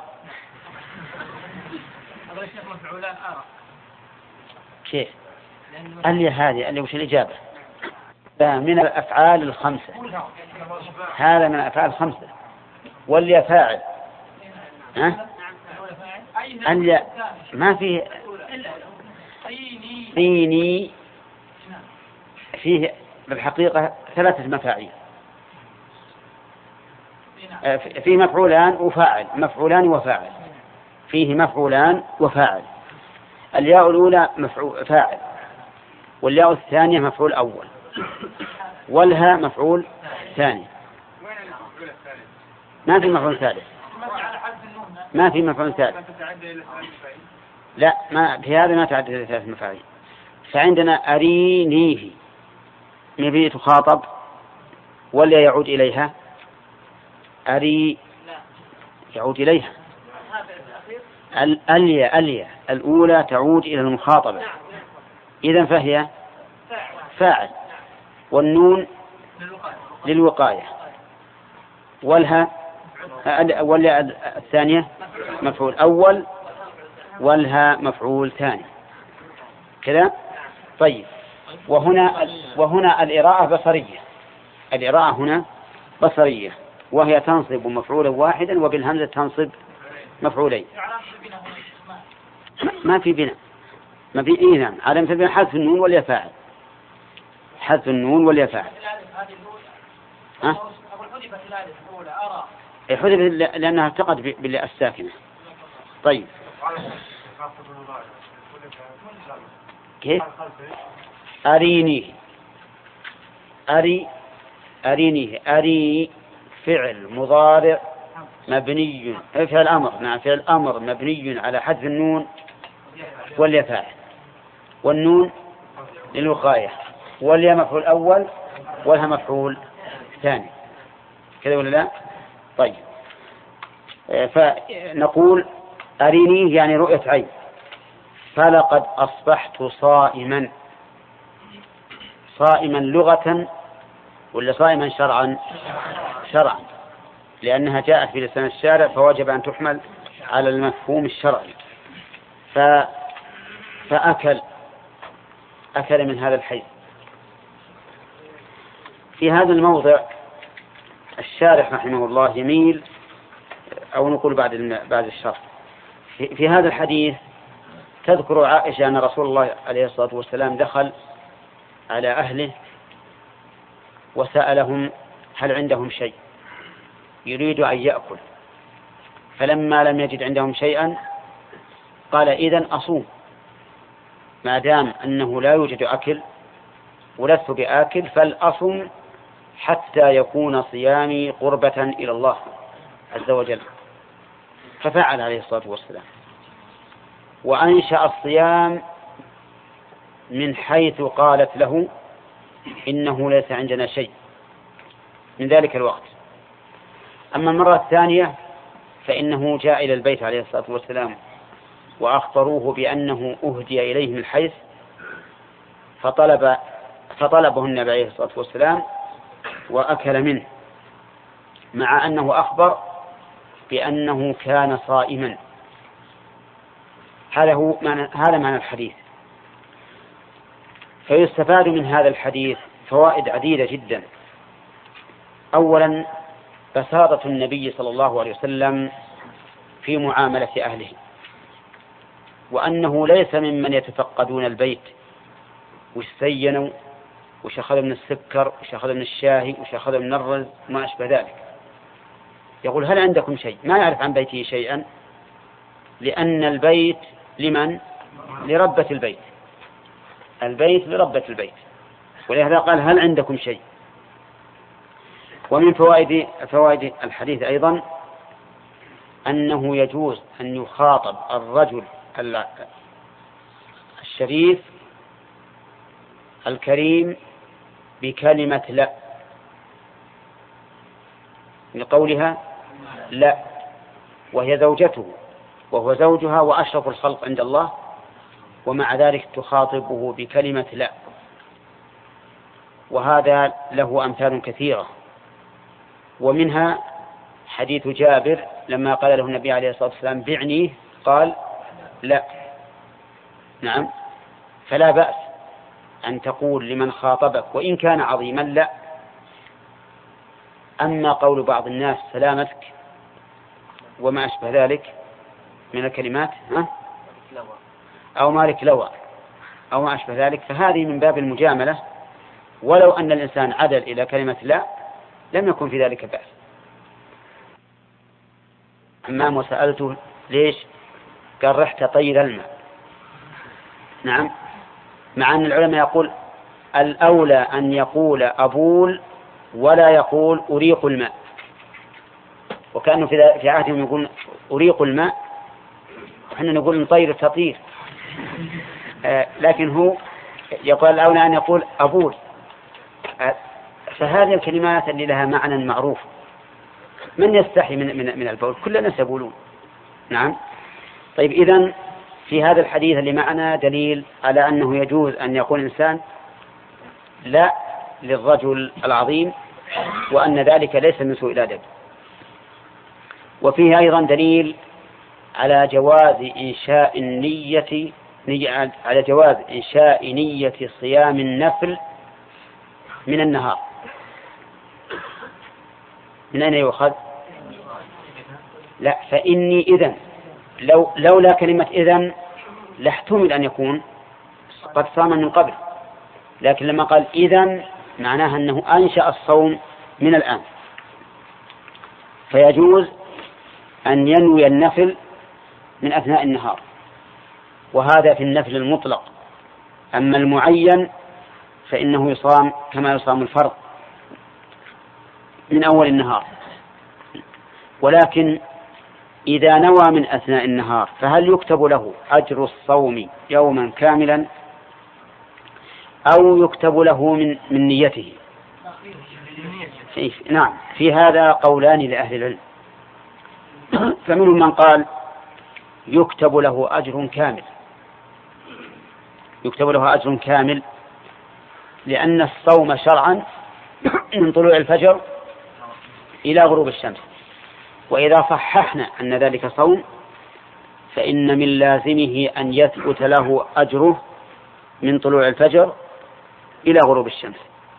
هذا الشيخ مفعولان آرى. كيف؟ اللي هذه اللي وش الإجابة؟ من الأفعال الخمسة. هذا من الأفعال الخمسة. واللي فاعل. ها؟ اللي ما فيه. فيني فيه بالحقيقة ثلاثة مفاعيل. فيه مفعولان وفاعل، مفعولان وفاعل. فيه مفعولان وفاعل. الياء الأولى مفعول فاعل، والياء الثانية مفعول أول، والها مفعول ثاني. ما في مفعول ثالث. ما في مفعول ثالث. لا، ما في هذا ما تعدد إلى ثلاث مفاعيل. فعندنا أرينيه نبي تخاطب ولا يعود إليها؟ أري يعود إليها. الألية ألية الأولى تعود إلى المخاطبة، إذن فهي فاعل، والنون للوقاية، والها والياء الثانية مفعول أول، والها مفعول ثاني كذا. طيب، وهنا وهنا الإراءة بصرية. الإراءة هنا بصرية، وهي تنصب مفعولا واحدا وبالهمزة تنصب مفعولين. ما في بناء، ما في إيه. نعم، علامة البناء حذف النون والياء فاعل، حذف النون والياء فاعل. ها؟ حذف لأنها التقت بالياء الساكنة. طيب، كيف؟ أرينيه أري أرينيه أري فعل مضارع مبني، فعل أمر نعم فعل أمر مبني على حذف النون والياء فاعل، والنون للوقاية، والياء مفعول أول، والها مفعول ثاني كذا ولا لا؟ طيب، فنقول أرينيه يعني رؤية عين. فلقد أصبحت صائما. صائما لغة ولا صائما شرعا؟ شرعا، لأنها جاءت في لسان الشارع فوجب أن تحمل على المفهوم الشرعي. ف... فأكل أكل من هذا الحي. في هذا الموضع الشارح رحمه الله يميل، أو نقول بعد بعد الشرح، في... في هذا الحديث تذكر عائشة أن رسول الله عليه الصلاة والسلام دخل على أهله وسألهم هل عندهم شيء، يريد أن يأكل، فلما لم يجد عندهم شيئا قال إذن أصوم، ما دام أنه لا يوجد أكل ولست بآكل فالأصم حتى يكون صيامي قربة إلى الله عز وجل. ففعل عليه الصلاة والسلام، وأنشأ الصيام من حيث قالت له إنه ليس عندنا شيء من ذلك الوقت. أما المرة الثانية فإنه جاء إلى البيت عليه الصلاة والسلام وأخبروه بأنه أهدي إليه من حيث، فطلب فطلبه النبي عليه الصلاة والسلام وأكل منه، مع أنه أخبر بأنه كان صائما. هذا هو معنى هذا معنى الحديث. فيستفاد من هذا الحديث فوائد عديدة جدا. أولا، بساطة النبي صلى الله عليه وسلم في معاملة أهله، وأنه ليس ممن يتفقدون البيت وش زينوا وش أخذوا من السكر وش أخذوا من الشاهي وش أخذوا من الرز وما أشبه ذلك. يقول هل عندكم شيء؟ ما يعرف عن بيته شيئا، لأن البيت لمن؟ لربة البيت. البيت لربة البيت، ولهذا قال هل عندكم شيء. ومن فوائد فوائد الحديث أيضا أنه يجوز أن يخاطب الرجل الشريف الكريم بكلمة لا، لقولها لا، وهي زوجته وهو زوجها وأشرف الخلق عند الله، ومع ذلك تخاطبه بكلمة لا. وهذا له أمثال كثيرة، ومنها حديث جابر لما قال له النبي عليه الصلاة والسلام بعني قال لا. نعم، فلا بأس أن تقول لمن خاطبك وإن كان عظيما لا. أما قول بعض الناس سلامتك وما أشبه ذلك من الكلمات ها؟ أو مالك لوى أو ما أشبه ذلك، فهذه من باب المجاملة، ولو أن الإنسان عدل إلى كلمة لا لم يكن في ذلك بأس. حمام وسألته ليش؟ قال رحت طير الماء. نعم، مع أن العلماء يقول الأولى أن يقول أبول ولا يقول أريق الماء، وكأنه في عهدهم يقول أريق الماء، وحنا نقول نطير تطير. آه لكن هو يقول الأولى أن يقول أبول. آه فهذه الكلمات اللي لها معنى معروف، من يستحي من, من, من البول؟ كل الناس يقولون. نعم. طيب، إذن في هذا الحديث اللي معنا دليل على أنه يجوز أن يقول إنسان لا للرجل العظيم، وأن ذلك ليس من سوء الأدب. وفيه أيضا دليل على جواز إنشاء النية على جواز إنشاء نية صيام النفل من النهار. من أين يؤخذ؟ لا، فإني إذن لو لولا كلمة إذن لاحتمل أن يكون قد صام من قبل، لكن لما قال إذن معناها أنه أنشأ الصوم من الآن، فيجوز أن ينوي النفل من أثناء النهار، وهذا في النفل المطلق. أما المعين فإنه يصام كما يصام الفرض من أول النهار. ولكن إذا نوى من أثناء النهار فهل يكتب له أجر الصوم يوما كاملا أو يكتب له من, من نيته؟ نعم، في هذا قولان لأهل العلم. فمنهم من قال يكتب له أجر كامل، يكتب له أجر كامل لأن الصوم شرعا من طلوع الفجر إلى غروب الشمس، وإذا صححنا أن ذلك صوم فإن من لازمه أن يثبت له أجره من طلوع الفجر إلى غروب الشمس.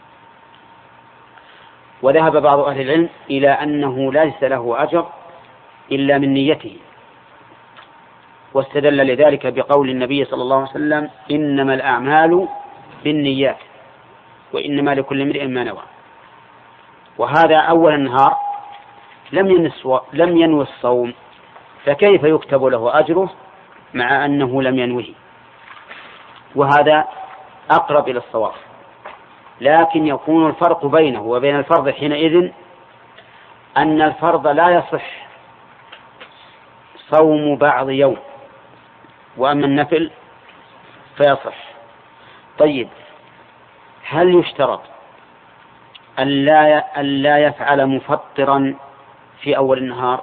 وذهب بعض أهل العلم إلى أنه ليس له أجر إلا من نيته، واستدل لذلك بقول النبي صلى الله عليه وسلم إنما الأعمال بالنيات وإنما لكل امرئ ما نوى. وهذا أول النهار لم لم ينوي الصوم، فكيف يكتب له أجره مع أنه لم ينوه؟ وهذا أقرب إلى الصواب. لكن يكون الفرق بينه وبين الفرض حينئذ أن الفرض لا يصح صوم بعض يوم، وأما النفل فيصح. طيب، هل يشترط ألا ألا يفعل مفطرا في أول النهار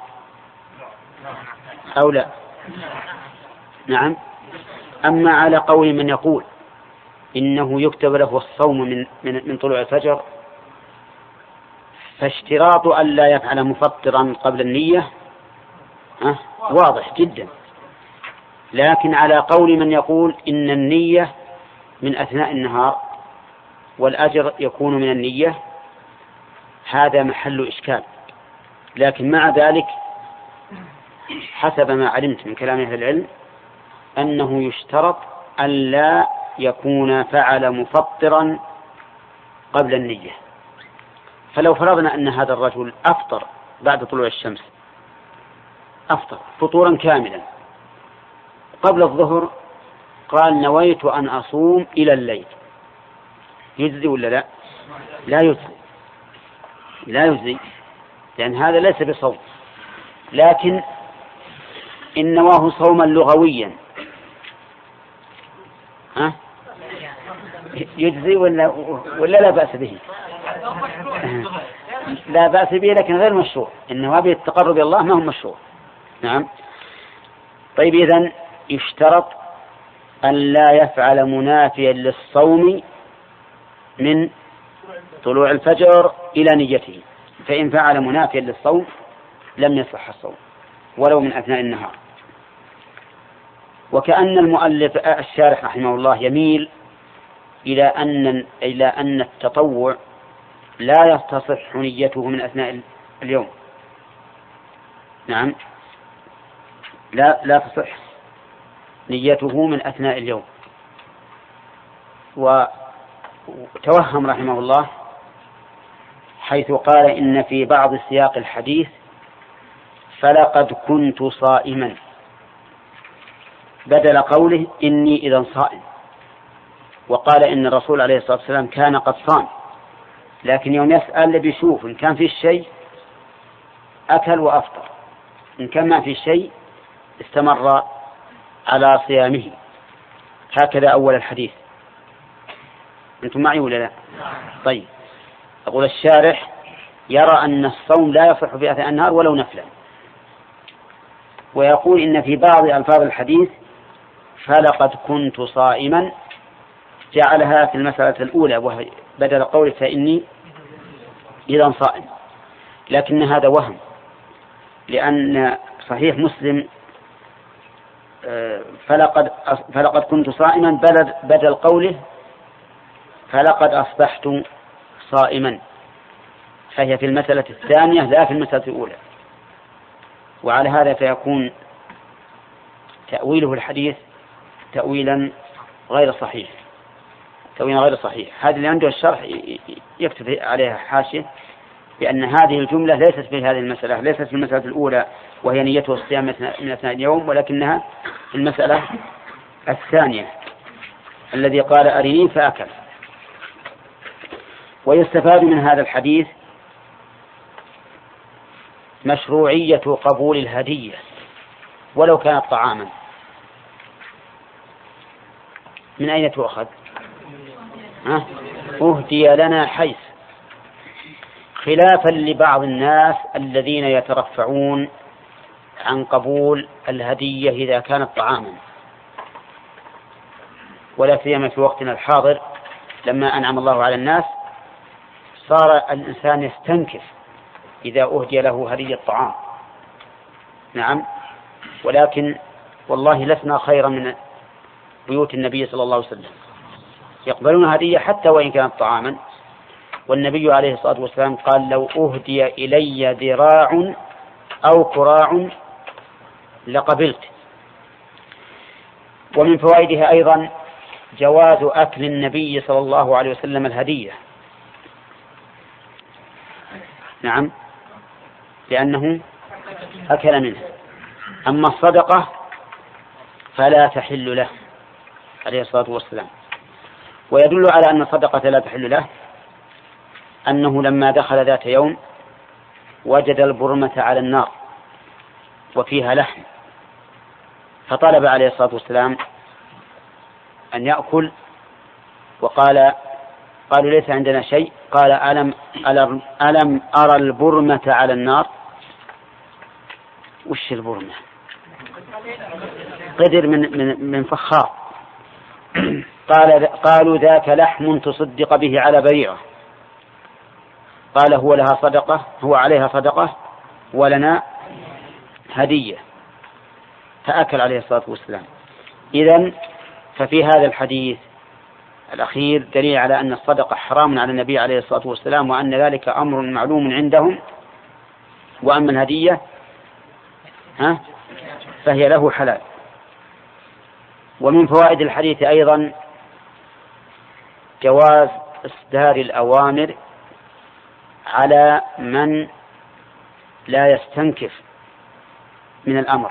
أو لا؟ نعم. أما على قول من يقول إنه يكتب له الصوم من من, من طلوع الفجر، فاشتراط ألا يفعل مفطرا قبل النية أه واضح جدا. لكن على قول من يقول إن النية من أثناء النهار والأجر يكون من النية، هذا محل إشكال. لكن مع ذلك حسب ما علمت من كلام أهل العلم أنه يشترط أن لا يكون فعل مفطرا قبل النية. فلو فرضنا أن هذا الرجل أفطر بعد طلوع الشمس، أفطر فطورا كاملا قبل الظهر، قال نويت أن أصوم إلى الليل، يجزي ولا لا؟ لا يجزي، لا يجزي، لأن هذا ليس بصوم. لكن إن نواه صوما لغويا ها يجزي ولا ولا لا بأس به؟ لا بأس به، لكن غير مشروع. النواب التقرب إلى الله ما هو مشروع. نعم. طيب إذن يشترط أن لا يفعل منافيا للصوم من طلوع الفجر إلى نيته، فإن فعل منافيا للصوم لم يصح الصوم ولو من أثناء النهار. وكأن المؤلف الشارح رحمه الله يميل إلى أن إلى أن التطوع لا يستصح نيته من أثناء اليوم. نعم، لا لا تصح نيته من أثناء اليوم. وتوهم رحمه الله حيث قال إن في بعض سياق الحديث فلقد كنت صائما بدل قوله إني إذا صائم، وقال إن الرسول عليه الصلاة والسلام كان قد صام، لكن يوم يسأل بيشوف إن كان في شيء أكل وأفطر، إن كان ما في شيء استمر على صيامه. هكذا أول الحديث. أنتم معي ولا لا؟ طيب، أقول الشارح يرى أن الصوم لا يصح في أثناء النهار ولو نفلا، ويقول إن في بعض ألفاظ الحديث فلقد كنت صائما جعلها في المسألة الأولى وهي بدل قوله فإني إذا صائم، لكن هذا وهم، لأن صحيح مسلم فلقد فلقد كنت صائما بدل بدل قوله فلقد أصبحت صائما، فهي في المسألة الثانية لا في المسألة الأولى. وعلى هذا فيكون تأويله الحديث تأويلا غير صحيح تأويلا غير صحيح. هذا اللي عنده الشرح يكتب عليها حاشية بأن هذه الجملة ليست في هذه المسألة، ليست في المسألة الأولى وهي نيته الصيام من أثناء اليوم، ولكنها في المسألة الثانية الذي قال أرني فأكل. ويستفاد من هذا الحديث مشروعية قبول الهدية ولو كانت طعاما. من أين تؤخذ؟ ها؟ أهدي لنا حيث، خلافا لبعض الناس الذين يترفعون عن قبول الهدية إذا كانت طعاما، ولا سيما في وقتنا الحاضر لما أنعم الله على الناس صار الإنسان يستنكف إذا أهدي له هدية طعام. نعم، ولكن والله لسنا خيرا من بيوت النبي صلى الله عليه وسلم، يقبلون هدية حتى وإن كانت طعاما. والنبي عليه الصلاة والسلام قال لو أهدي إلي ذراع أو كراع لقبلت. ومن فوائدها أيضا جواز أكل النبي صلى الله عليه وسلم الهدية. نعم، لأنه أكل منه. أما الصدقة فلا تحل له عليه الصلاة والسلام. ويدل على أن الصدقة لا تحل له أنه لما دخل ذات يوم وجد البرمة على النار وفيها لحم، فطلب عليه الصلاة والسلام أن يأكل، وقال قالوا ليس عندنا شيء، قال ألم, ألم أرى البرمة على النار. وش البرمة؟ قدر من, من, من فخار. قال قالوا ذاك لحم تصدق به على بريرة. قال هو لها صدقة، هو عليها صدقة ولنا هدية، فأكل عليه الصلاة والسلام. إذن ففي هذا الحديث الأخير دليل على أن الصدقة حرام على النبي عليه الصلاة والسلام، وأن ذلك أمر معلوم عندهم. وأما الهدية ها فهي له حلال. ومن فوائد الحديث أيضا جواز إصدار الأوامر على من لا يستنكف من الأمر.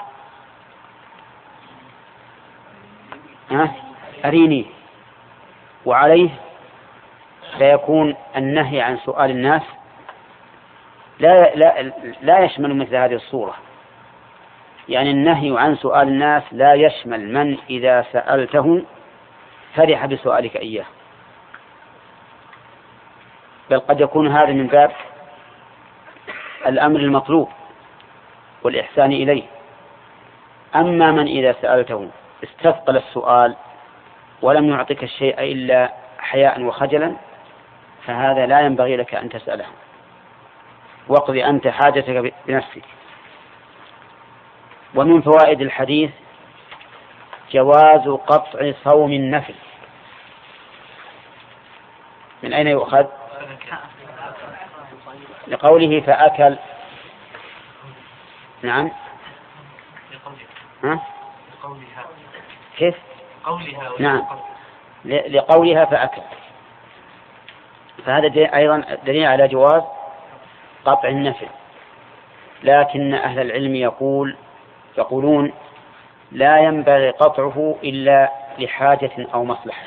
ها أريني، وعليه فيكون النهي عن سؤال الناس لا, لا, لا يشمل مثل هذه الصورة. يعني النهي عن سؤال الناس لا يشمل من إذا سألته فرح بسؤالك إياه، بل قد يكون هذا من باب الأمر المطلوب والإحسان إليه. أما من إذا سألته استثقل السؤال ولم يعطك الشيء إلا حياء وخجلا فهذا لا ينبغي لك أن تسأله، واقضي أنت حاجتك بنفسك. ومن فوائد الحديث جواز قطع صوم النفل. من أين يؤخذ؟ لقوله فأكل. نعم. ها؟ كيف؟ نعم، لقولها فأكل، فهذا أيضا دليل على جواز قطع النفل. لكن أهل العلم يقول يقولون لا ينبغي قطعه إلا لحاجة أو مصلحة.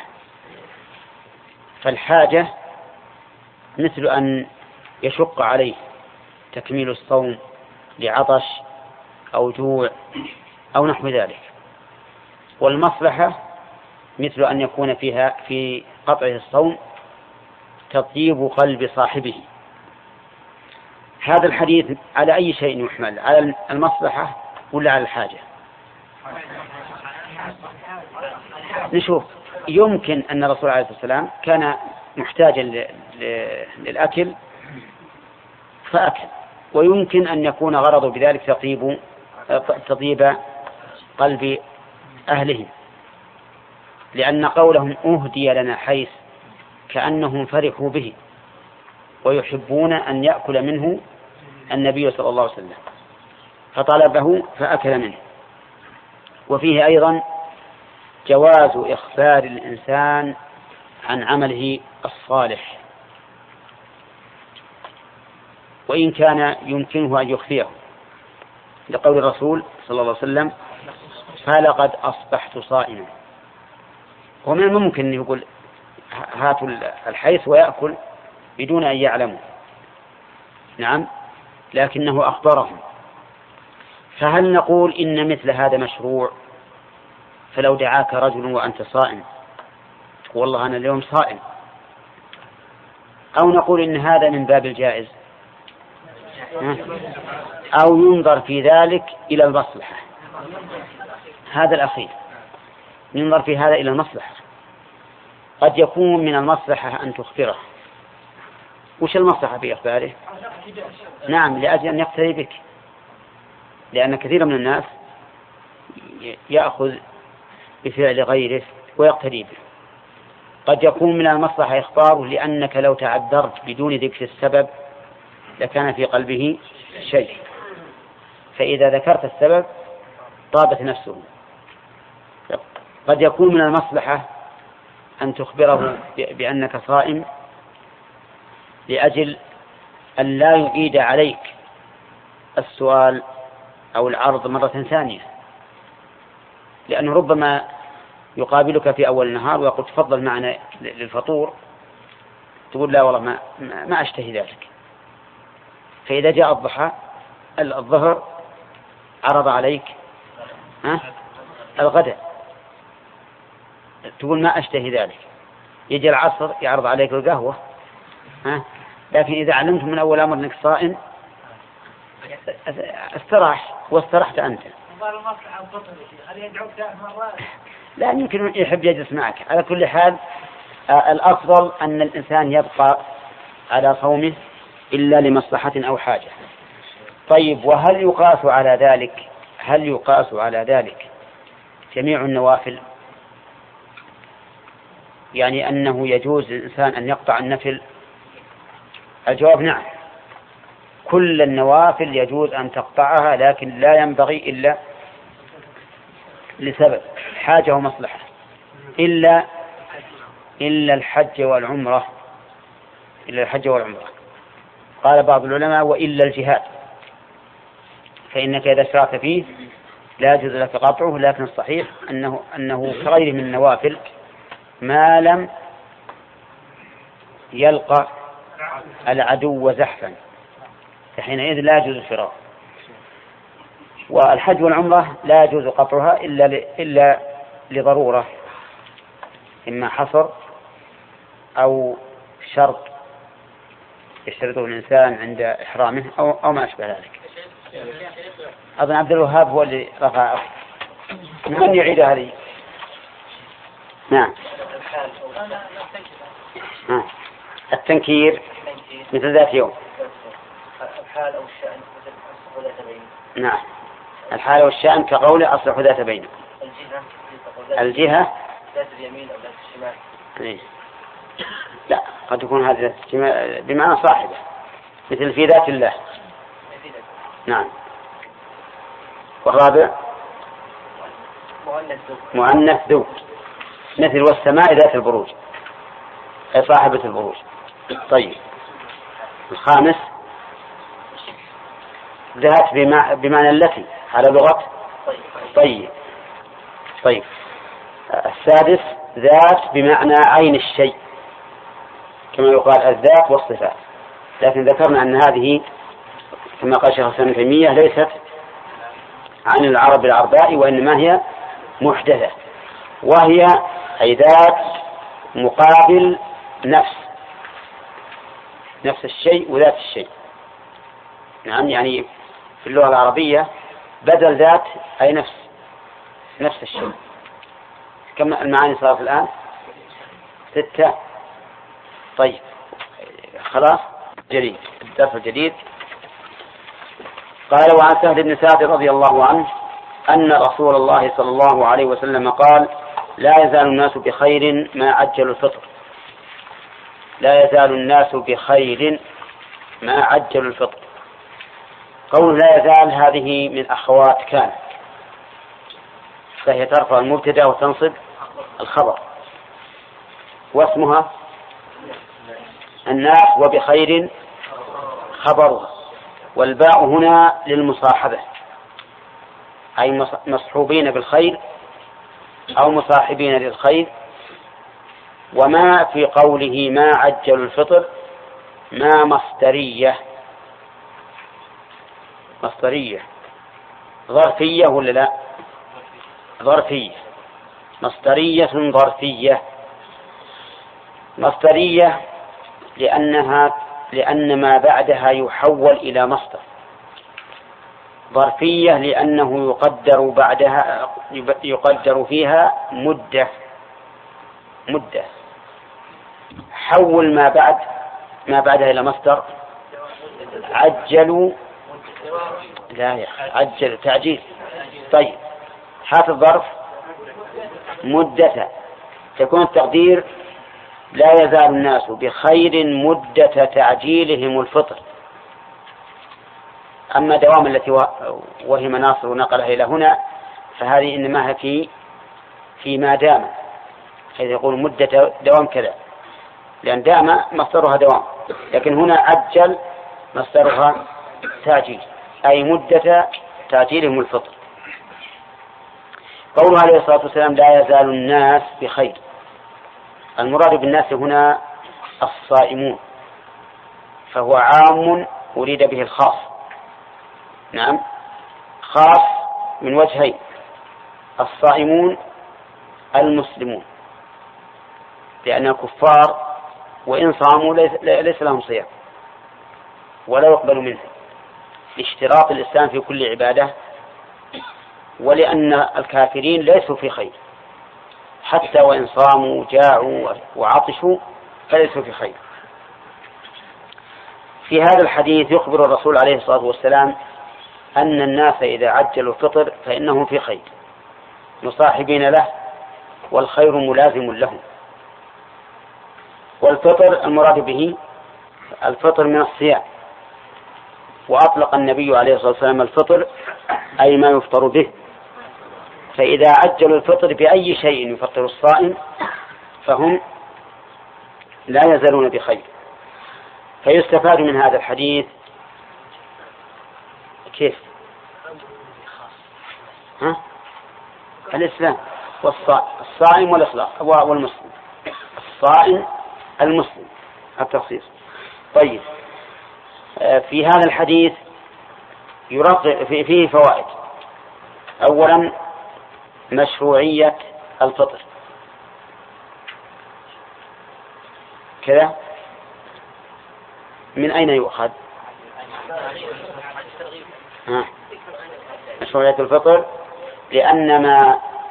فالحاجة مثل أن يشق عليه تكميل الصوم لعطش أو جوع أو نحو ذلك، والمصلحة مثل أن يكون فيها في قطعه الصوم تطيب قلب صاحبه. هذا الحديث على أي شيء يحمل؟ على المصلحة ولا على الحاجة؟ نشوف. يمكن أن الرسول عليه الصلاة والسلام كان محتاجا للأكل فأكل، ويمكن أن يكون غرضه بذلك تطيب تطيب قلب أهلهم، لأن قولهم أهدي لنا حيث كأنهم فرحوا به ويحبون أن يأكل منه النبي صلى الله عليه وسلم فطلبه فأكل منه. وفيه أيضا جواز إخبار الإنسان عن عمله الصالح وإن كان يمكنه أن يخفيه، لقول الرسول صلى الله عليه وسلم فلقد أصبحت صائما. ومن الممكن أن يقول هاتوا الحيث ويأكل بدون أن يعلموا، نعم، لكنه أخبرهم. فهل نقول إن مثل هذا مشروع؟ فلو دعاك رجل وأنت صائم والله أنا اليوم صائم، أو نقول إن هذا من باب الجائز، أو ينظر في ذلك إلى المصلحة؟ هذا الأخير، ينظر في هذا إلى المصلحة. قد يكون من المصلحة أن تخبره. وش المصلحة في إخباره؟ نعم، لأجل أن يقتدي بك، لأن كثير من الناس يأخذ بفعل غيره ويقتدي به. قد يكون من المصلحة إخباره لأنك لو تعذرت بدون ذكر السبب لكان في قلبه شيء، فإذا ذكرت السبب طابت نفسه. قد يكون من المصلحة أن تخبره بأنك صائم لأجل أن لا يعيد عليك السؤال أو العرض مرة ثانية، لأنه ربما يقابلك في أول النهار ويقول تفضل معنا للفطور، تقول لا والله ما, ما أشتهي ذلك. فإذا جاء الضحى الظهر عرض عليك ها الغداء، تقول ما أشتهي ذلك. يجي العصر يعرض عليك القهوة ها، لكن إذا علمت من أول أمر أنك صائم استراح واسترحت أنت. لا يمكن يحب يجلس معك. على كل حال الأفضل أن الإنسان يبقى على صومه إلا لمصلحة أو حاجة. طيب، وهل يقاس على ذلك هل يقاس على ذلك جميع النوافل؟ يعني أنه يجوز للإنسان أن يقطع النفل؟ الجواب نعم، كل النوافل يجوز أن تقطعها، لكن لا ينبغي إلا لسبب حاجة ومصلحة، إلا إلا الحج والعمرة إلا الحج والعمرة. قال بعض العلماء وإلا الجهاد، فإنك إذا اشتركت فيه لا يجوز لك قطعه، لكن الصحيح أنه أنه كغيره من النوافل ما لم يلقى العدو زحفا، فحينئذ لا يجوز الفرار. والحج والعمرة لا يجوز قطعها إلا إلا لضرورة، إما حصر أو شرط يشترطه الإنسان عند إحرامه أو أو ما أشبه ذلك. أظن عبد الوهاب هو اللي رفع من يعيد هذه؟ نعم. آه. التنكير مثل ذات يوم. الحال أو الشأن مثل ذات بين. نعم. الحال والشأن كقوله أصلح ذات بين. الجهة. الجهة. ذات اليمين أو ذات الشمال. إيه. لا قد تكون هذه بمعنى صاحبة مثل في ذات الله. نعم. والرابع مؤنث ذو مثل والسماء ذات البروج أي صاحبة البروج. طيب الخامس ذات بمعنى التي على لغة طيب. طيب السادس ذات بمعنى عين الشيء كما يقال الذات والصفات، لكن ذكرنا أن هذه كما قال شيخ الإسلام ابن تيمية ليست عن العرب العرباء وإنما هي محدثة، وهي أي ذات مقابل نفس نفس الشيء وذات الشيء. نعم يعني في اللغة العربية بدل ذات أي نفس نفس الشيء. كم المعاني صارت الآن؟ ستة. طيب خلاص جديد الدرس الجديد. قال وعن سهل بن سعد رضي الله عنه أن رسول الله صلى الله عليه وسلم قال لا يزال الناس بخير ما عجلوا الفطر. لا يزال الناس بخير ما عجلوا الفطر. قول لا يزال هذه من أخوات كان، فهي ترفع المبتدأ وتنصب الخبر، واسمها الناس وبخير خبرها، والباء هنا للمصاحبة أي مصحوبين بالخير أو مصاحبين للخير. وما في قوله ما عجل الفطر ما مصدرية مصدرية ظرفية ولا لا؟ ظرفية مصدرية ظرفية. مصدرية لأنها لأن ما بعدها يحول إلى مصدر. ظرفية لأنه يقدر بعدها يقدر فيها مدة مدة. حول ما بعد ما بعدها إلى مصدر عجلوا لا عجل تعجيل. طيب هذا الظرف مدة تكون التقدير لا يزال الناس بخير مدة تعجيلهم الفطر. أما دوام التي وهم ناصر ونقلها إلى هنا فهذه إنما هي في فيما دام، حيث يقول مدة دوام كذا، لأن دام مصدرها دوام، لكن هنا عجل مصدرها تعجيل أي مدة تعجيلهم الفطر. قوله عليه الصلاة والسلام لا يزال الناس بخير، المراد بالناس هنا الصائمون، فهو عام أريد به الخاص. نعم خاص من وجهين: الصائمون المسلمون، لأن الكفار وإن صاموا ليس لهم صيام ولا يقبل منه لاشتراط الإسلام في كل عبادة، ولأن الكافرين ليسوا في خير حتى وإن صاموا جاعوا وعطشوا فليسوا في خير. في هذا الحديث يخبر الرسول عليه الصلاة والسلام أن الناس إذا عجلوا الفطر فإنهم في خير مصاحبين له والخير ملازم لهم. والفطر المراد به الفطر من الصيام، وأطلق النبي عليه الصلاة والسلام الفطر أي ما يفطر به، فإذا عجلوا الفطر بأي شيء يفطر الصائم فهم لا يزالون بخير. فيستفاد من هذا الحديث كيف ها؟ الإسلام والصائم والمسلم، الصائم المسلم التخصيص. طيب في هذا الحديث يرقق فيه فوائد. أولا مشروعية الفطر كذا، من أين يؤخذ؟ ها. مشروعية الفطر لأن ما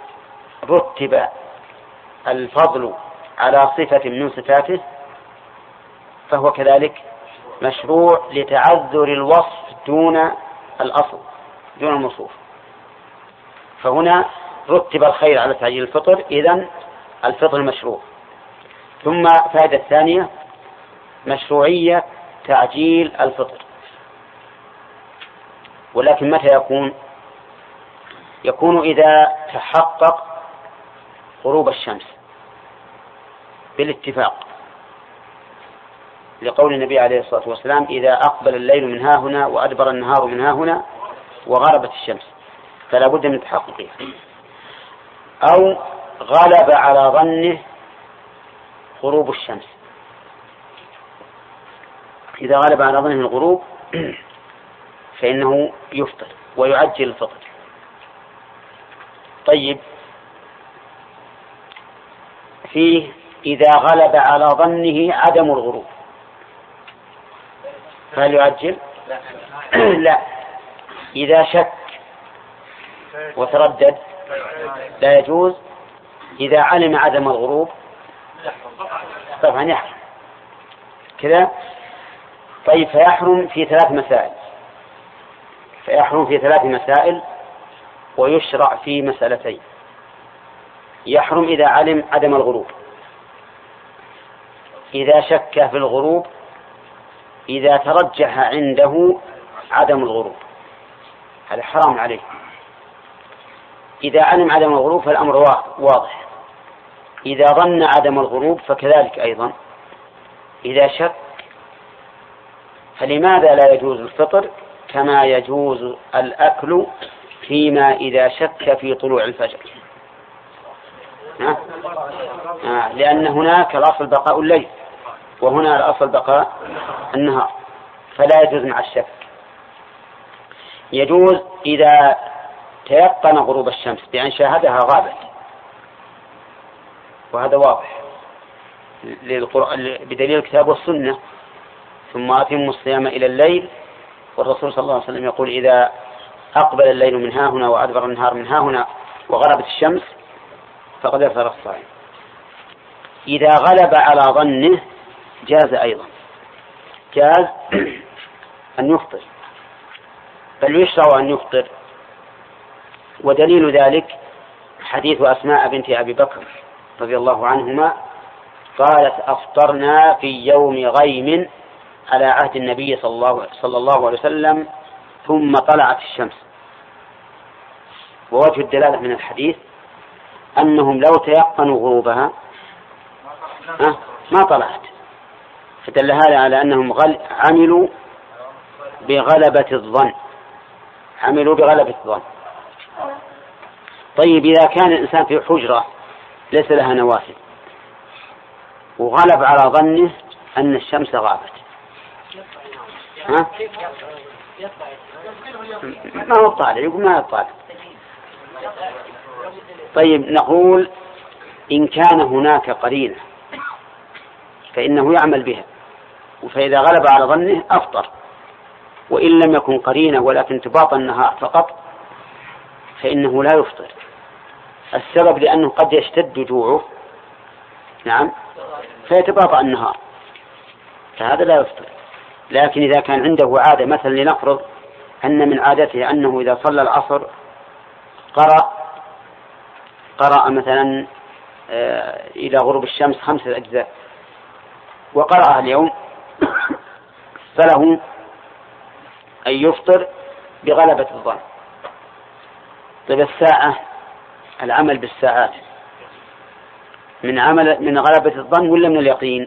رتب الفضل على صفة من صفاته فهو كذلك مشروع لتعذر الوصف دون الأصل دون الموصوف. فهنا رتب الخير على تعجيل الفطر، إذن الفطر مشروع. ثم فائدة ثانية مشروعية تعجيل الفطر، ولكن متى يكون؟ يكون إذا تحقق غروب الشمس بالاتفاق، لقول النبي عليه الصلاة والسلام إذا أقبل الليل من ها هنا وأدبر النهار من ها هنا وغربت الشمس، فلا بد من تحققها. أو غلب على ظنه غروب الشمس، إذا غلب على ظنه الغروب فإنه يفطر ويعجل الفطر. طيب، فيه إذا غلب على ظنه عدم الغروب فهل يعجل؟ لا. إذا شك وتردد لا يجوز. إذا علم عدم الغروب طبعا يحرم كذا. طيب، فيحرم في ثلاث مسائل فيحرم في ثلاث مسائل ويشرع في مسألتين. يحرم إذا علم عدم الغروب، إذا شك في الغروب، إذا ترجح عنده عدم الغروب، هذا حرام عليه. إذا علم عدم الغروب فالأمر واضح. إذا ظن عدم الغروب فكذلك أيضا. إذا شك فلماذا لا يجوز الفطر كما يجوز الأكل فيما إذا شك في طلوع الفجر؟ آه. لأن هناك الأصل بقاء الليل وهنا الأصل بقاء النهار، فلا يجوز مع الشك. يجوز إذا تيقن غروب الشمس بأن شاهدها غابت، وهذا واضح بدليل الكتاب والسنة. ثم أتموا الصيام إلى الليل، والرسول صلى الله عليه وسلم يقول إذا أقبل الليل من ها هنا وأدبر النهار من ها هنا وغربت الشمس فقد أفطر الصائم. إذا غلب على ظنه جاز أيضا، جاز أن يفطر، بل يشرع أن يفطر. ودليل ذلك حديث أسماء بنت أبي بكر رضي الله عنهما قالت أفطرنا في يوم غيم على عهد النبي صلى الله, صلى الله عليه وسلم ثم طلعت الشمس. ووجه الدلالة من الحديث أنهم لو تيقنوا غروبها أه ما طلعت، فدل هذا على أنهم غل... عملوا بغلبة الظن عملوا بغلبة الظن. طيب، إذا كان الإنسان في حجرة ليس لها نوافذ وغلب على ظنه أن الشمس غابت، ها؟ ما هو طالع، يقول ما هو طالع. طيب، نقول إن كان هناك قرينة فإنه يعمل بها، فإذا غلب على ظنه أفطر. وإن لم يكن قرينة ولكن تباطأ النهار فقط فإنه لا يفطر. السبب لأنه قد يشتد جوعه، نعم، فيتباطأ النهار، فهذا لا يفطر. لكن إذا كان عنده عادة، مثلا لنفرض أن من عادته أنه إذا صلى العصر قرأ قرأ مثلا إلى غروب الشمس خمسة أجزاء وقرأها اليوم، فله أن يفطر بغلبة الظن. طيب، الساعة، العمل بالساعات من عمل من غلبة الظن ولا من اليقين؟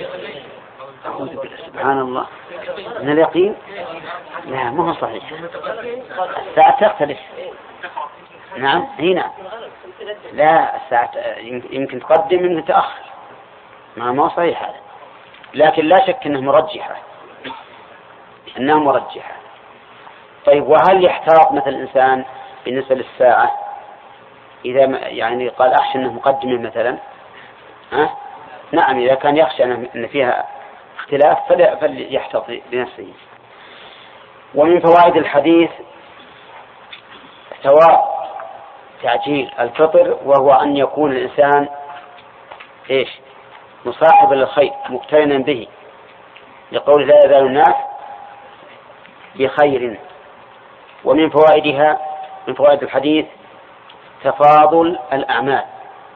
سبحان الله، من اليقين؟ لا، ما هو صحيح، الساعة تختلف. نعم، هنا لا، الساعة يمكن تقدم يمكن تأخر، ما ما صحيح هذا. لكن لا شك أنه مرجحة أنها مرجحة. طيب، وهل يحتاط مثل الإنسان بالنسبة للساعة إذا يعني قال أخشى أنه مقدمة مثلا؟ ها؟ نعم، إذا كان يخشى أن فيها اختلاف فليحتاط بنفسه. ومن فوائد الحديث ثواب تعجيل الفطر وهو أن يكون الإنسان إيش مصاحبا للخير مقترنا به، لقول لا يزال الناس بخير. ومن فوائدها من فوائد الحديث تفاضل الأعمال،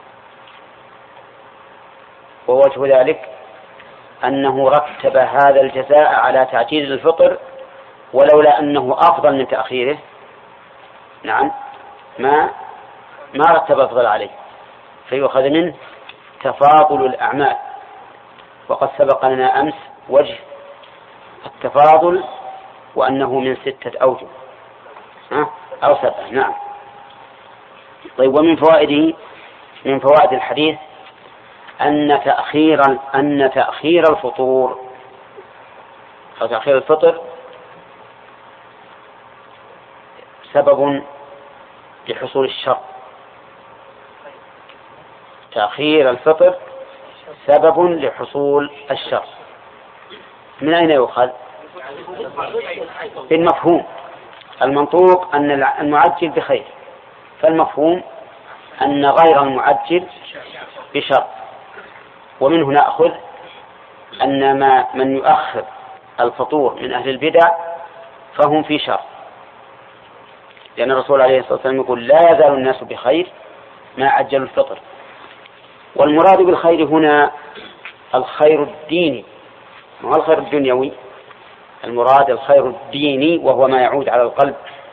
ووجه ذلك أنه رتب هذا الجزاء على تعجيل الفطر، ولولا أنه أفضل من تأخيره نعم ما ما رتب أفضل عليه، فيؤخذ منه تفاضل الأعمال. وقد سبق لنا أمس وجه التفاضل وأنه من ستة أوجه ها؟ أو سبعة. نعم. طيب، ومن فوائده من فوائد الحديث أن تأخير أن تأخير الفطور أو تأخير الفطر سبب لحصول الشر. تأخير الفطر سبب لحصول الشر. من أين يؤخذ؟ بالمفهوم. المنطوق أن المعجل بخير، فالمفهوم أن غير المعجل بشر. ومنه نأخذ أن ما من يؤخر الفطور من أهل البدع فهم في شر، لأن الرسول عليه الصلاة والسلام يقول لا يزال الناس بخير ما عجلوا الفطر. والمراد بالخير هنا الخير الديني، ما هو الخير الدنيوي، المراد الخير الديني، وهو ما يعود على القلب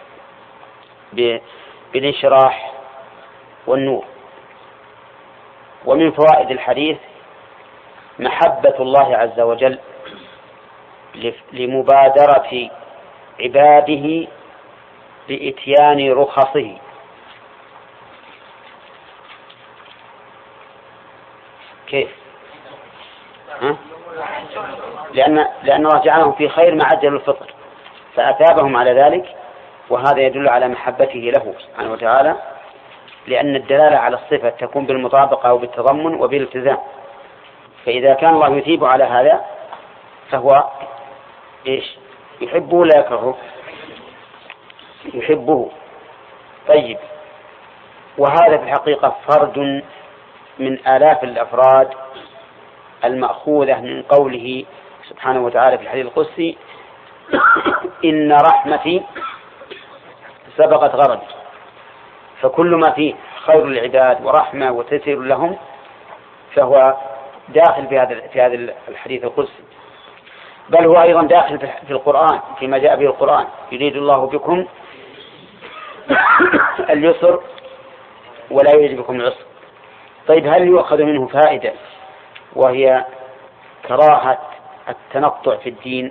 بالانشراح والنور. ومن فوائد الحديث محبة الله عز وجل لمبادرة عباده بإتيان رخصه. كيف؟ ها؟ لأن لأن الله جعلهم في خير ما عجلوا الفطر فأثابهم على ذلك، وهذا يدل على محبته له سبحانه وتعالى، لأن الدلالة على الصفة تكون بالمطابقة أو بالتضمن وبالالتزام. فإذا كان الله يثيب على هذا فهو إيش؟ يحبه ولا يكرهه؟ يحبه. طيب، وهذا في الحقيقة فرد من آلاف الأفراد المأخوذة من قوله سبحانه وتعالى في الحديث القدسي إن رحمتي سبقت غضبي. فكل ما فيه خير العباد ورحمة وتيسير لهم فهو داخل في هذا في هذا الحديث القدسي، بل هو أيضا داخل في القرآن فيما جاء به القرآن يريد الله بكم اليسر ولا يريد بكم العسر. طيب، هل يؤخذ منه فائدة وهي كراهة التنطع في الدين؟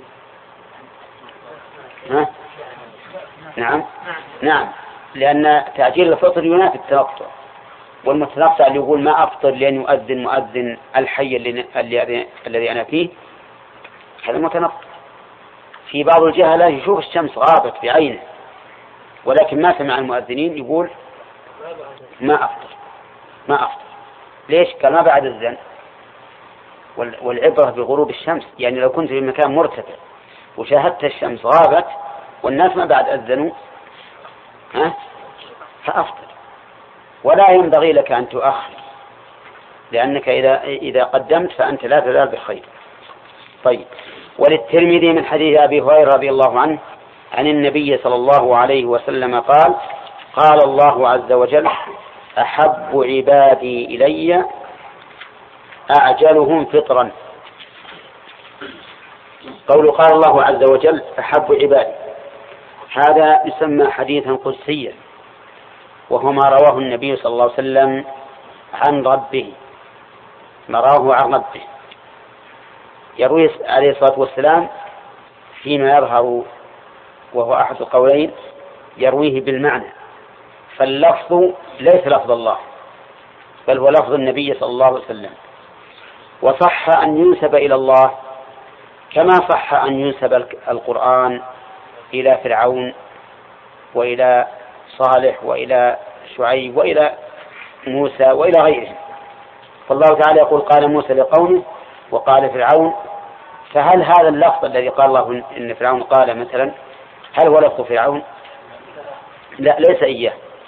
ها؟ نعم نعم، لأن تعجيل الفطر ينافي التنطع، والمتنطع اللي يقول ما أفطر لأن يؤذن مؤذن الحي الذي الذي أنا فيه، هذا متنطع. في بعض الجهلة يشوف الشمس غابت بعينه ولكن ما سمع المؤذنين يقول ما أفطر ما أفطر. ليش؟ قال ما بعد الزن. والعبرة بغروب الشمس، يعني لو كنت في مكان مرتفع وشاهدت الشمس غابت والناس ما بعد أذنوا ها فأفطر. ولا ينبغي لك أن تؤخر، لأنك إذا إذا قدمت فأنت لا تزال بخير. طيب، وللترمذي من حديث أبي هريرة رضي الله عنه عن النبي صلى الله عليه وسلم قال قال الله عز وجل أحب عبادي إلي أعجلهم فطرا. قول قال الله عز وجل أحب عبادي، هذا يسمى حديثا قدسيا، وهو ما رواه النبي صلى الله عليه وسلم عن ربه، ما رواه عن ربه، يروي عليه الصلاة والسلام فيما يظهر وهو أحد القولين يرويه بالمعنى، فاللفظ ليس لفظ الله بل هو لفظ النبي صلى الله عليه وسلم. وصح أن ينسب إلى الله كما صح أن ينسب القرآن إلى فرعون وإلى صالح وإلى شعيب وإلى موسى وإلى غيرهم. فالله تعالى يقول قال موسى لقومه وقال فرعون، فهل هذا اللفظ الذي قال الله إن فرعون قال مثلا هل هو لفظ فرعون؟ لا، ليس إياه،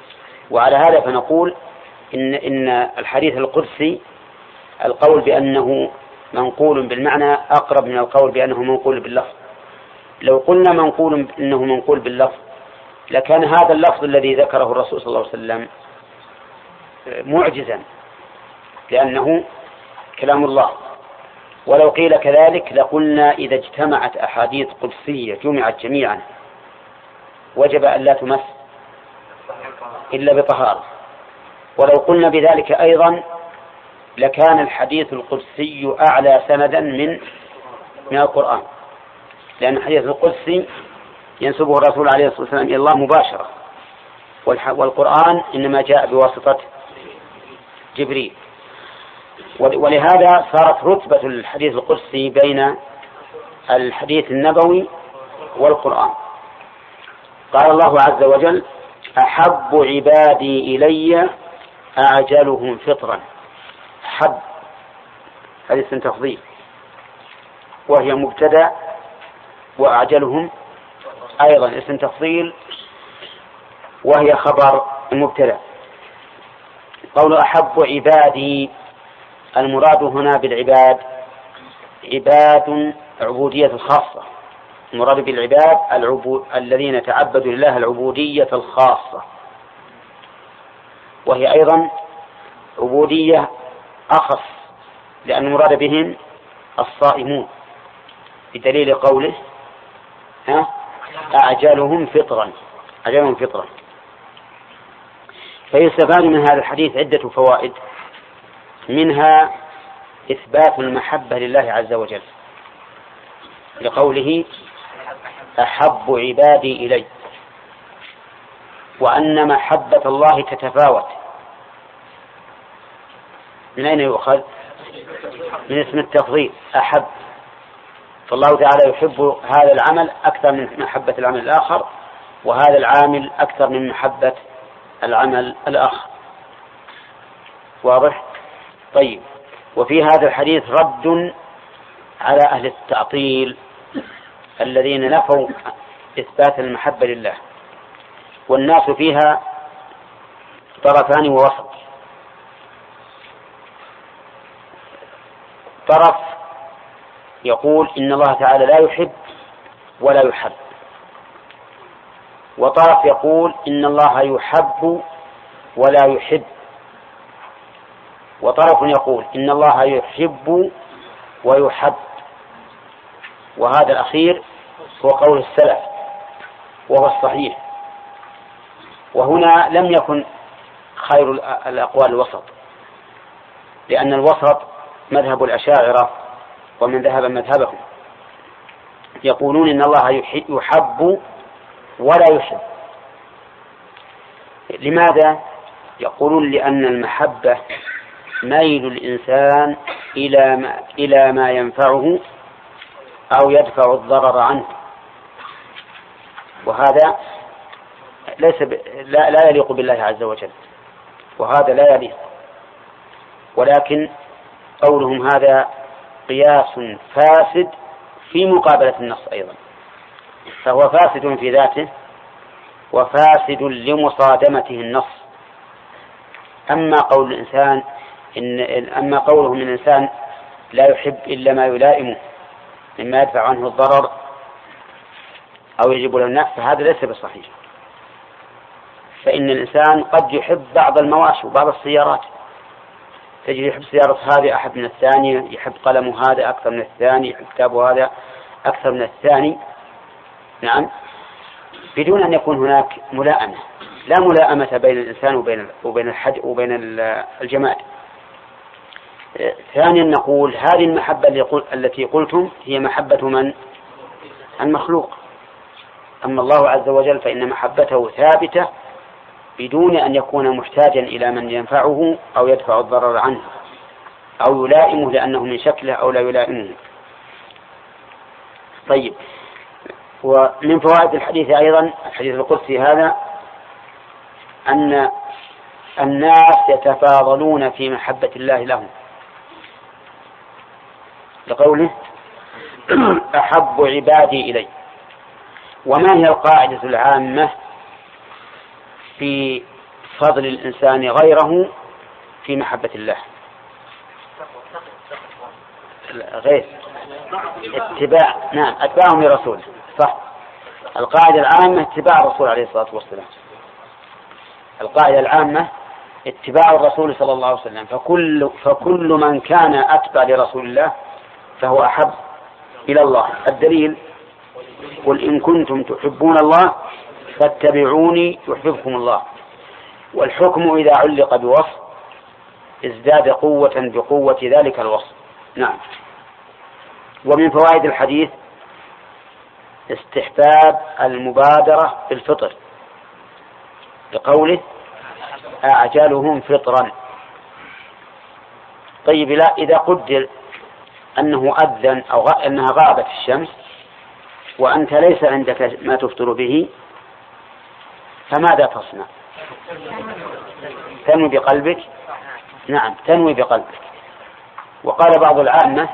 وعلى هذا فنقول إن, إن الحديث القدسي القول بأنه منقول بالمعنى أقرب من القول بأنه منقول باللفظ. لو قلنا منقول إنه منقول باللفظ لكان هذا اللفظ الذي ذكره الرسول صلى الله عليه وسلم معجزا لأنه كلام الله. ولو قيل كذلك لقلنا إذا اجتمعت أحاديث قدسية جمعت جميعا وجب أن لا تمس إلا بطهارة. ولو قلنا بذلك أيضا لكان الحديث القدسي أعلى سندا من من القرآن، لأن الحديث القدسي ينسبه الرسول عليه الصلاة والسلام إلى الله مباشرة، والقرآن إنما جاء بواسطة جبريل. ولهذا صارت رتبة الحديث القدسي بين الحديث النبوي والقرآن. قال الله عز وجل: أحب عبادي إلي أعجلهم فطرا. حب هذه اسم تفضيل وهي مبتدأ، وأعجلهم أيضا اسم تفضيل وهي خبر مبتدأ. قول أحب عبادي، المراد هنا بالعباد عباد عبودية الخاصة. المراد بالعباد العبو... الذين تعبدوا لله العبودية الخاصة، وهي أيضا عبودية أخص، لأن المراد بهم الصائمون، بدليل قوله: ها أعجلهم فطرا. أعجلهم فطرا. فيستفاد من هذا الحديث عدة فوائد، منها إثبات المحبة لله عز وجل لقوله: أحب عبادي إلي، وأن محبة الله تتفاوت. من أين يؤخذ؟ من اسم التفضيل أحب، فالله تعالى يحب هذا العمل أكثر من محبة العمل الآخر، وهذا العامل أكثر من محبة العمل الآخر. واضح؟ طيب. وفي هذا الحديث رد على أهل التعطيل الذين نفوا إثبات المحبة لله، والناس فيها طرفان ووسط. طرف يقول إن الله تعالى لا يحب ولا يحب، وطرف يقول إن الله يحب ولا يحب، وطرف يقول إن الله يحب ويحب. وهذا الأخير هو قول السلف وهو الصحيح. وهنا لم يكن خير الأقوال الوسط، لأن الوسط مذهب الأشاعرة ومن ذهب مذهبهم، يقولون إن الله يحب ولا يحب. لماذا؟ يقولون لأن المحبة ميل الإنسان إلى ما, إلى ما ينفعه أو يدفع الضرر عنه، وهذا ليس ب... لا, لا يليق بالله عز وجل، وهذا لا يليق. ولكن قولهم هذا قياس فاسد في مقابلة النص أيضا، فهو فاسد في ذاته وفاسد لمصادمته النص. أما قول الإنسان إن أما قوله من الإنسان لا يحب إلا ما يلائمه مما يدفع عنه الضرر أو يجب له النفع، فهذا ليس بصحيح. فإن الإنسان قد يحب بعض المواشي وبعض السيارات، تجد يحب سيارة هذه أحب من الثانية، يحب قلمه هذا أكثر من الثاني، يحب كتابه هذا أكثر من الثاني، نعم، بدون أن يكون هناك ملائمة. لا ملائمة بين الإنسان وبين وبين الحد وبين الجماد. ثانيا نقول هذه المحبة التي قلتم هي محبة من؟ المخلوق. أما الله عز وجل فإن محبته ثابتة بدون أن يكون محتاجا إلى من ينفعه أو يدفع الضرر عنه أو يلائمه لأنه من شكله أو لا يلائمه. طيب. ومن فوائد الحديث أيضا الحديث القدسي هذا أن الناس يتفاضلون في محبة الله لهم، لقوله أحب عبادي إلي. وما هي القاعدة العامة في فضل الإنسان غيره في محبة الله. غير اتباع، نعم أتباعهم لرسوله، صح. القاعدة العامة اتباع الرسول عليه الصلاة والسلام. القاعدة العامة اتباع الرسول صلى الله عليه وسلم، فكل, فكل من كان أتبع لرسول الله فهو أحب إلى الله. الدليل: قل إن كنتم تحبون الله فاتبعوني يحببكم الله. والحكم إذا علق بوصف ازداد قوة بقوة ذلك الوصف. نعم. ومن فوائد الحديث استحباب المبادرة بالفطر، لقوله أعجلهم فطرا. طيب، لا إذا قدر أنه أذن أو غ... أنها غابت الشمس وأنت ليس عندك ما تفطر به، فماذا تصنع؟ تنوي بقلبك؟ نعم، تنوي بقلبك. وقال بعض العامة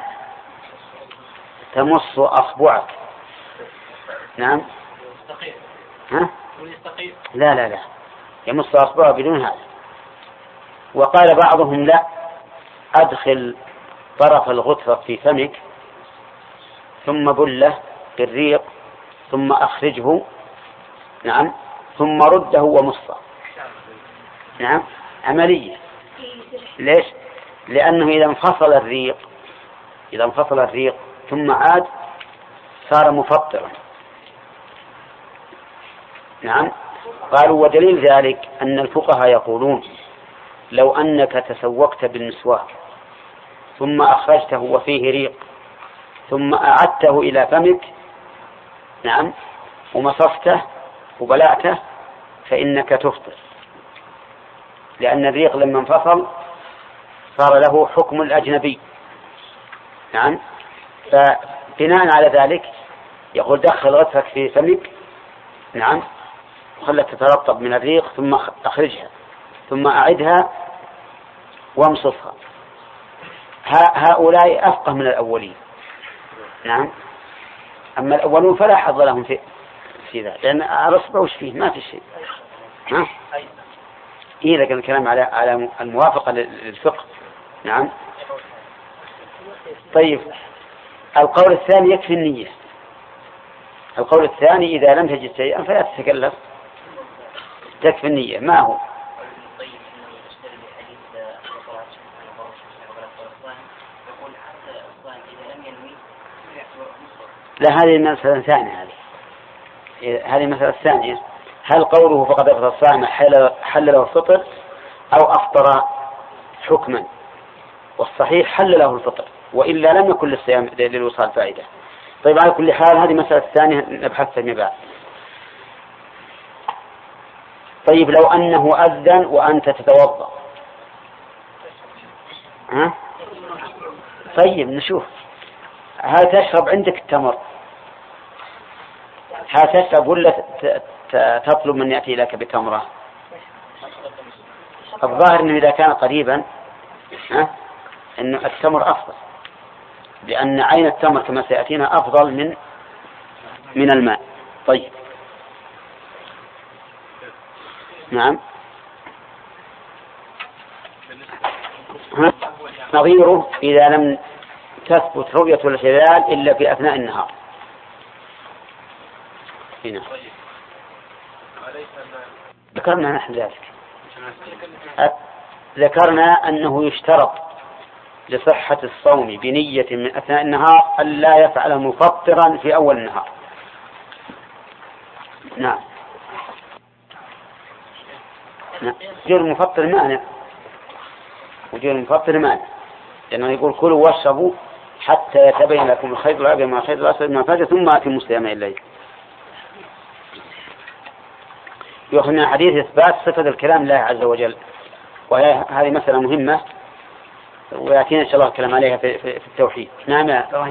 تمص أصبعك. نعم. ها؟ لا لا لا يمص أصبعه بدون هذا. وقال بعضهم لا، أدخل طرف الغطفة في فمك ثم بله بالريق ثم أخرجه، نعم، ثم رده ومصه. نعم، عملية. ليش؟ لأنه إذا انفصل الريق إذا انفصل الريق ثم عاد صار مفطرا. نعم. قالوا ودليل ذلك أن الفقهاء يقولون لو أنك تسوقت بالمسواك ثم أخرجته وفيه ريق ثم أعدته إلى فمك، نعم، ومصفته وبلعته، فإنك تفطر، لأن الريق لما انفصل صار له حكم الأجنبي. نعم. فبناء على ذلك يقول دخل غطفك في فمك، نعم، وخلت تترطب من الريق ثم أخرجها ثم أعدها وامصفها. هؤلاء أفقه من الأولين. نعم. أما الأولون فلا حظ لهم في في ذلك، لأن الأصبع وش فيه؟ ما في شيء. ها؟ إيه، لكن الكلام على على الموافقة للفقه. نعم. طيب، القول الثاني يكفي النية. القول الثاني إذا لم تجد شيئا فلا تتكلف، تكفي النية. ما هو؟ لا، هذه المسألة ثانية. هذه هذه المسألة الثانية. هل قوله فقد أفطر الصائم حل له الفطر أو أفطر حكما؟ والصحيح حل له الفطر، وإلا لم يكن للصيام للوصال فائدة. طيب، على كل حال هذه مسألة الثانية نبحث فيما بعد. طيب، لو أنه أذن وأنت تتوضأ، ها؟ طيب، نشوف. هل تشرب عندك التمر؟ هل تشرب ولا تطلب من يأتي لك بتمرة؟ الظاهر أنه إذا كان قريبا، ها، أن التمر أفضل، لأن عين التمر كما سيأتينا أفضل من من الماء. طيب. نعم. نظيره إذا لم تثبت رؤية الهلال إلا في أثناء النهار. هنا ذكرنا نحن ذلك. ذكرنا أنه يشترط لصحة الصوم بنية من أثناء النهار ألا يفعل مفطرا في أول النهار. نعم. نعم. وجود المفطر مانع. وجود المفطر مانع، لأنه يقول كلوا واشربوا حتى يتبين لكم الخيط الأبيض من الخيط الأسود من الفجر ثم أتموا الصيام إلى الليل. يؤخذنا حديث إثبات صفة الكلام لله عز وجل، وهذه مسألة مهمة ويأتينا إن شاء الله الكلام عليها في, في, في التوحيد. نعم.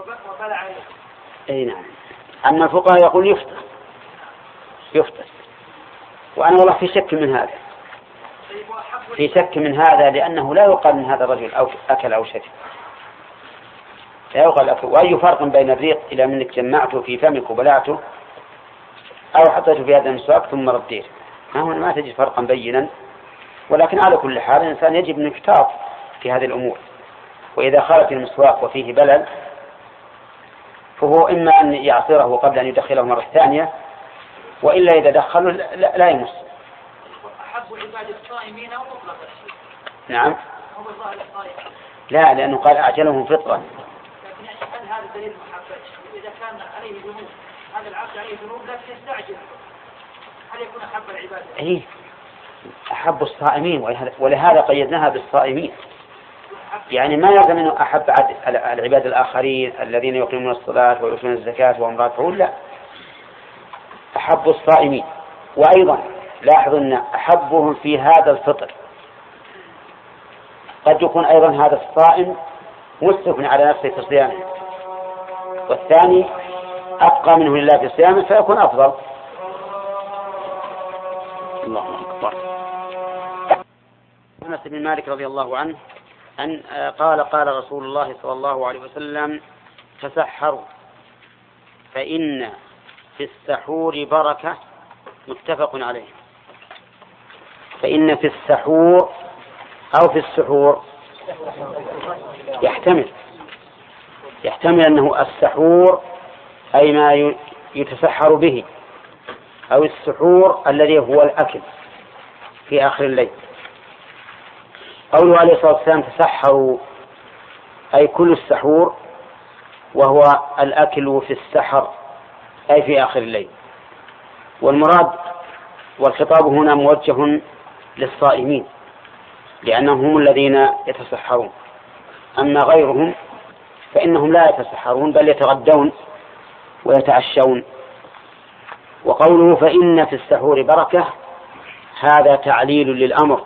أي نعم. أما الفقهاء يقول يفطر يفطر وأنا والله في شك من هذا في شك من هذا لأنه لا يقال من هذا الرجل أو أكل أو شرب، لا يقال أكل. وأي فرق بين الريق إلى منك جمعته في فمك وبلعته أو حطيته في هذا المسواك ثم رديته؟ ما هو ما تجد فرقا بينا ولكن على كل حال الإنسان يجب أن يحتاط في هذه الأمور. وإذا خرج المسواك وفيه بلل فهو إما أن يعصره قبل أن يدخله مرة ثانية، وإلا إذا دخله لا, لا يمس. أحب عباد الصائمين أو مطلقا؟ نعم. لا، لأنه قال أعجلهم فطرا. لكن يعني هل هذا دليل محبة؟ إذا كان عليه ذنوب، هذا العبد عليه ذنوب لكن يستعجل، هل يكون أحب العباد؟ إيه، أحب الصائمين، ولهذا قيدناها بالصائمين. يعني ما يلزم أنه أحب العباد الآخرين الذين يقيمون الصلاة ويؤتون الزكاة وهم راكعون، لا، أحب الصائمين. وأيضا لاحظوا أن أحبهم في هذا الفطر قد يكون أيضا هذا الصائم مسرف على نفسه في صيامه، والثاني أبقى منه لله في صيامه فيكون أفضل. الله أكبر. أنس بن مالك رضي الله عنه أن قال قال رسول الله صلى الله عليه وسلم: تسحروا فإن في السحور بركة. متفق عليه. فإن في السحور أو في السحور يحتمل يحتمل أنه السحور أي ما يتسحر به، أو السحور الذي هو الأكل في آخر الليل. قوله عليه الصلاة والسلام تسحروا أي كل السحور، وهو الأكل في السحر أي في آخر الليل. والمراد والخطاب هنا موجه للصائمين لأنهم هم الذين يتسحرون، أما غيرهم فإنهم لا يتسحرون بل يتغدون ويتعشون. وقوله فإن في السحور بركة هذا تعليل للأمر،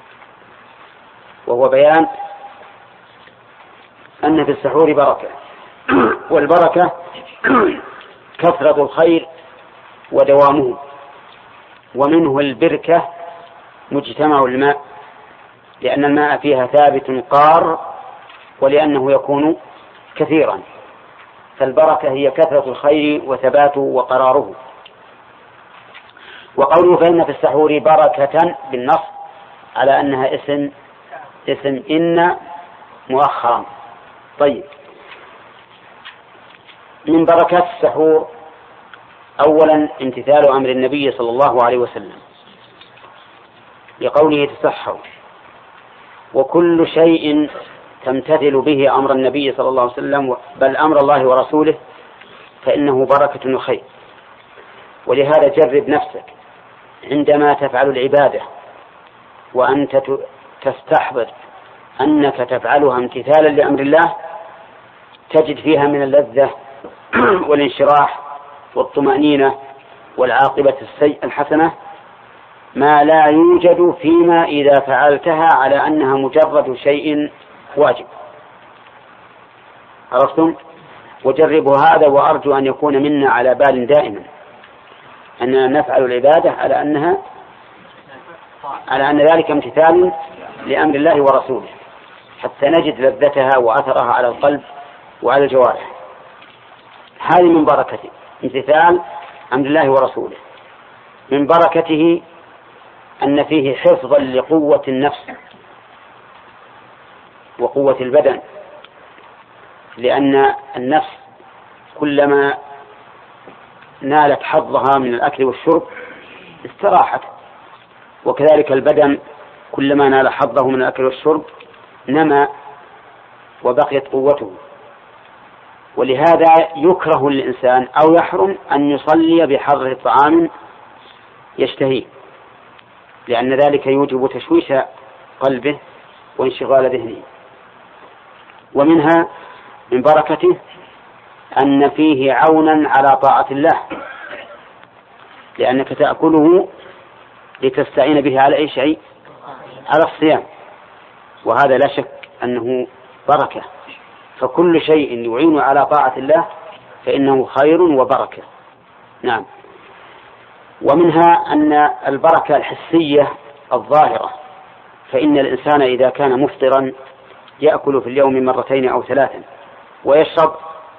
وهو بيان أن في السحور بركة، والبركة كثرة الخير ودوامه، ومنه البركة مجتمع الماء لأن الماء فيها ثابت قار، ولأنه يكون كثيرا، فالبركة هي كثرة الخير وثباته وقراره. وقوله فإن في السحور بركة بالنص على أنها اسم اسم إن مؤخرا. طيب، من بركات السحور أولا امتثال أمر النبي صلى الله عليه وسلم لقوله تسحروا، وكل شيء تمتثل به أمر النبي صلى الله عليه وسلم بل أمر الله ورسوله فإنه بركة وخير. ولهذا جرب نفسك عندما تفعل العبادة وأنت تستحضر أنك تفعلها امتثالا لأمر الله، تجد فيها من اللذة والانشراح والطمأنينة والعاقبة الحسنة ما لا يوجد فيما إذا فعلتها على أنها مجرد شيء واجب. عرفتم؟ وجربوا هذا، وأرجو أن يكون منا على بال دائما أننا نفعل العبادة على أنها على أن ذلك امتثال لأمر الله ورسوله، حتى نجد لذتها وأثرها على القلب وعلى الجوارح. هذه من بركته امتثال أمر الله ورسوله. من بركته أن فيه حفظا لقوة النفس وقوة البدن، لأن النفس كلما نالت حظها من الأكل والشرب استراحت، وكذلك البدن كلما نال حظه من الأكل والشرب نما وبقيت قوته. ولهذا يكره للإنسان أو يحرم أن يصلي بحضرة طعام يشتهيه، لأن ذلك يوجب تشويش قلبه وانشغال ذهنه. ومنها من بركته أن فيه عونا على طاعة الله، لأنك تأكله لتستعين به على أي شيء؟ على الصيام، وهذا لا شك أنه بركة. فكل شيء يعين على طاعة الله فإنه خير وبركة. نعم. ومنها أن البركة الحسية الظاهرة، فإن الإنسان إذا كان مفطرا يأكل في اليوم مرتين أو ثلاثا ويشرب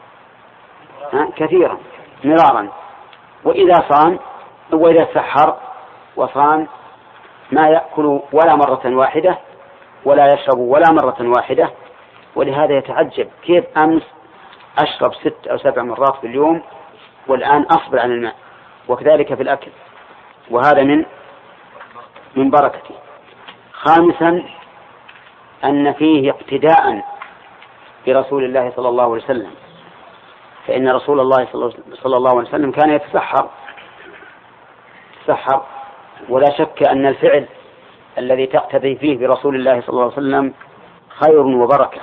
كثيرا مرارا، وإذا صام وإذا سحر وصام ما يأكل ولا مرة واحدة ولا يشرب ولا مرة واحدة، ولهذا يتعجب كيف أمس أشرب ست أو سبع مرات في اليوم والآن أصبر عن الماء، وكذلك في الأكل، وهذا من من بركته. خامسا أن فيه اقتداء برسول الله صلى الله عليه وسلم، فإن رسول الله صلى الله عليه وسلم كان يتسحر يتسحر ولا شك أن الفعل الذي تقتدي فيه برسول الله صلى الله عليه وسلم خير وبركة.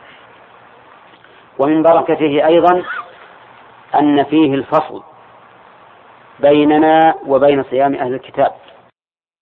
ومن بركته أيضا أن فيه الفصل بيننا وبين صيام أهل الكتاب،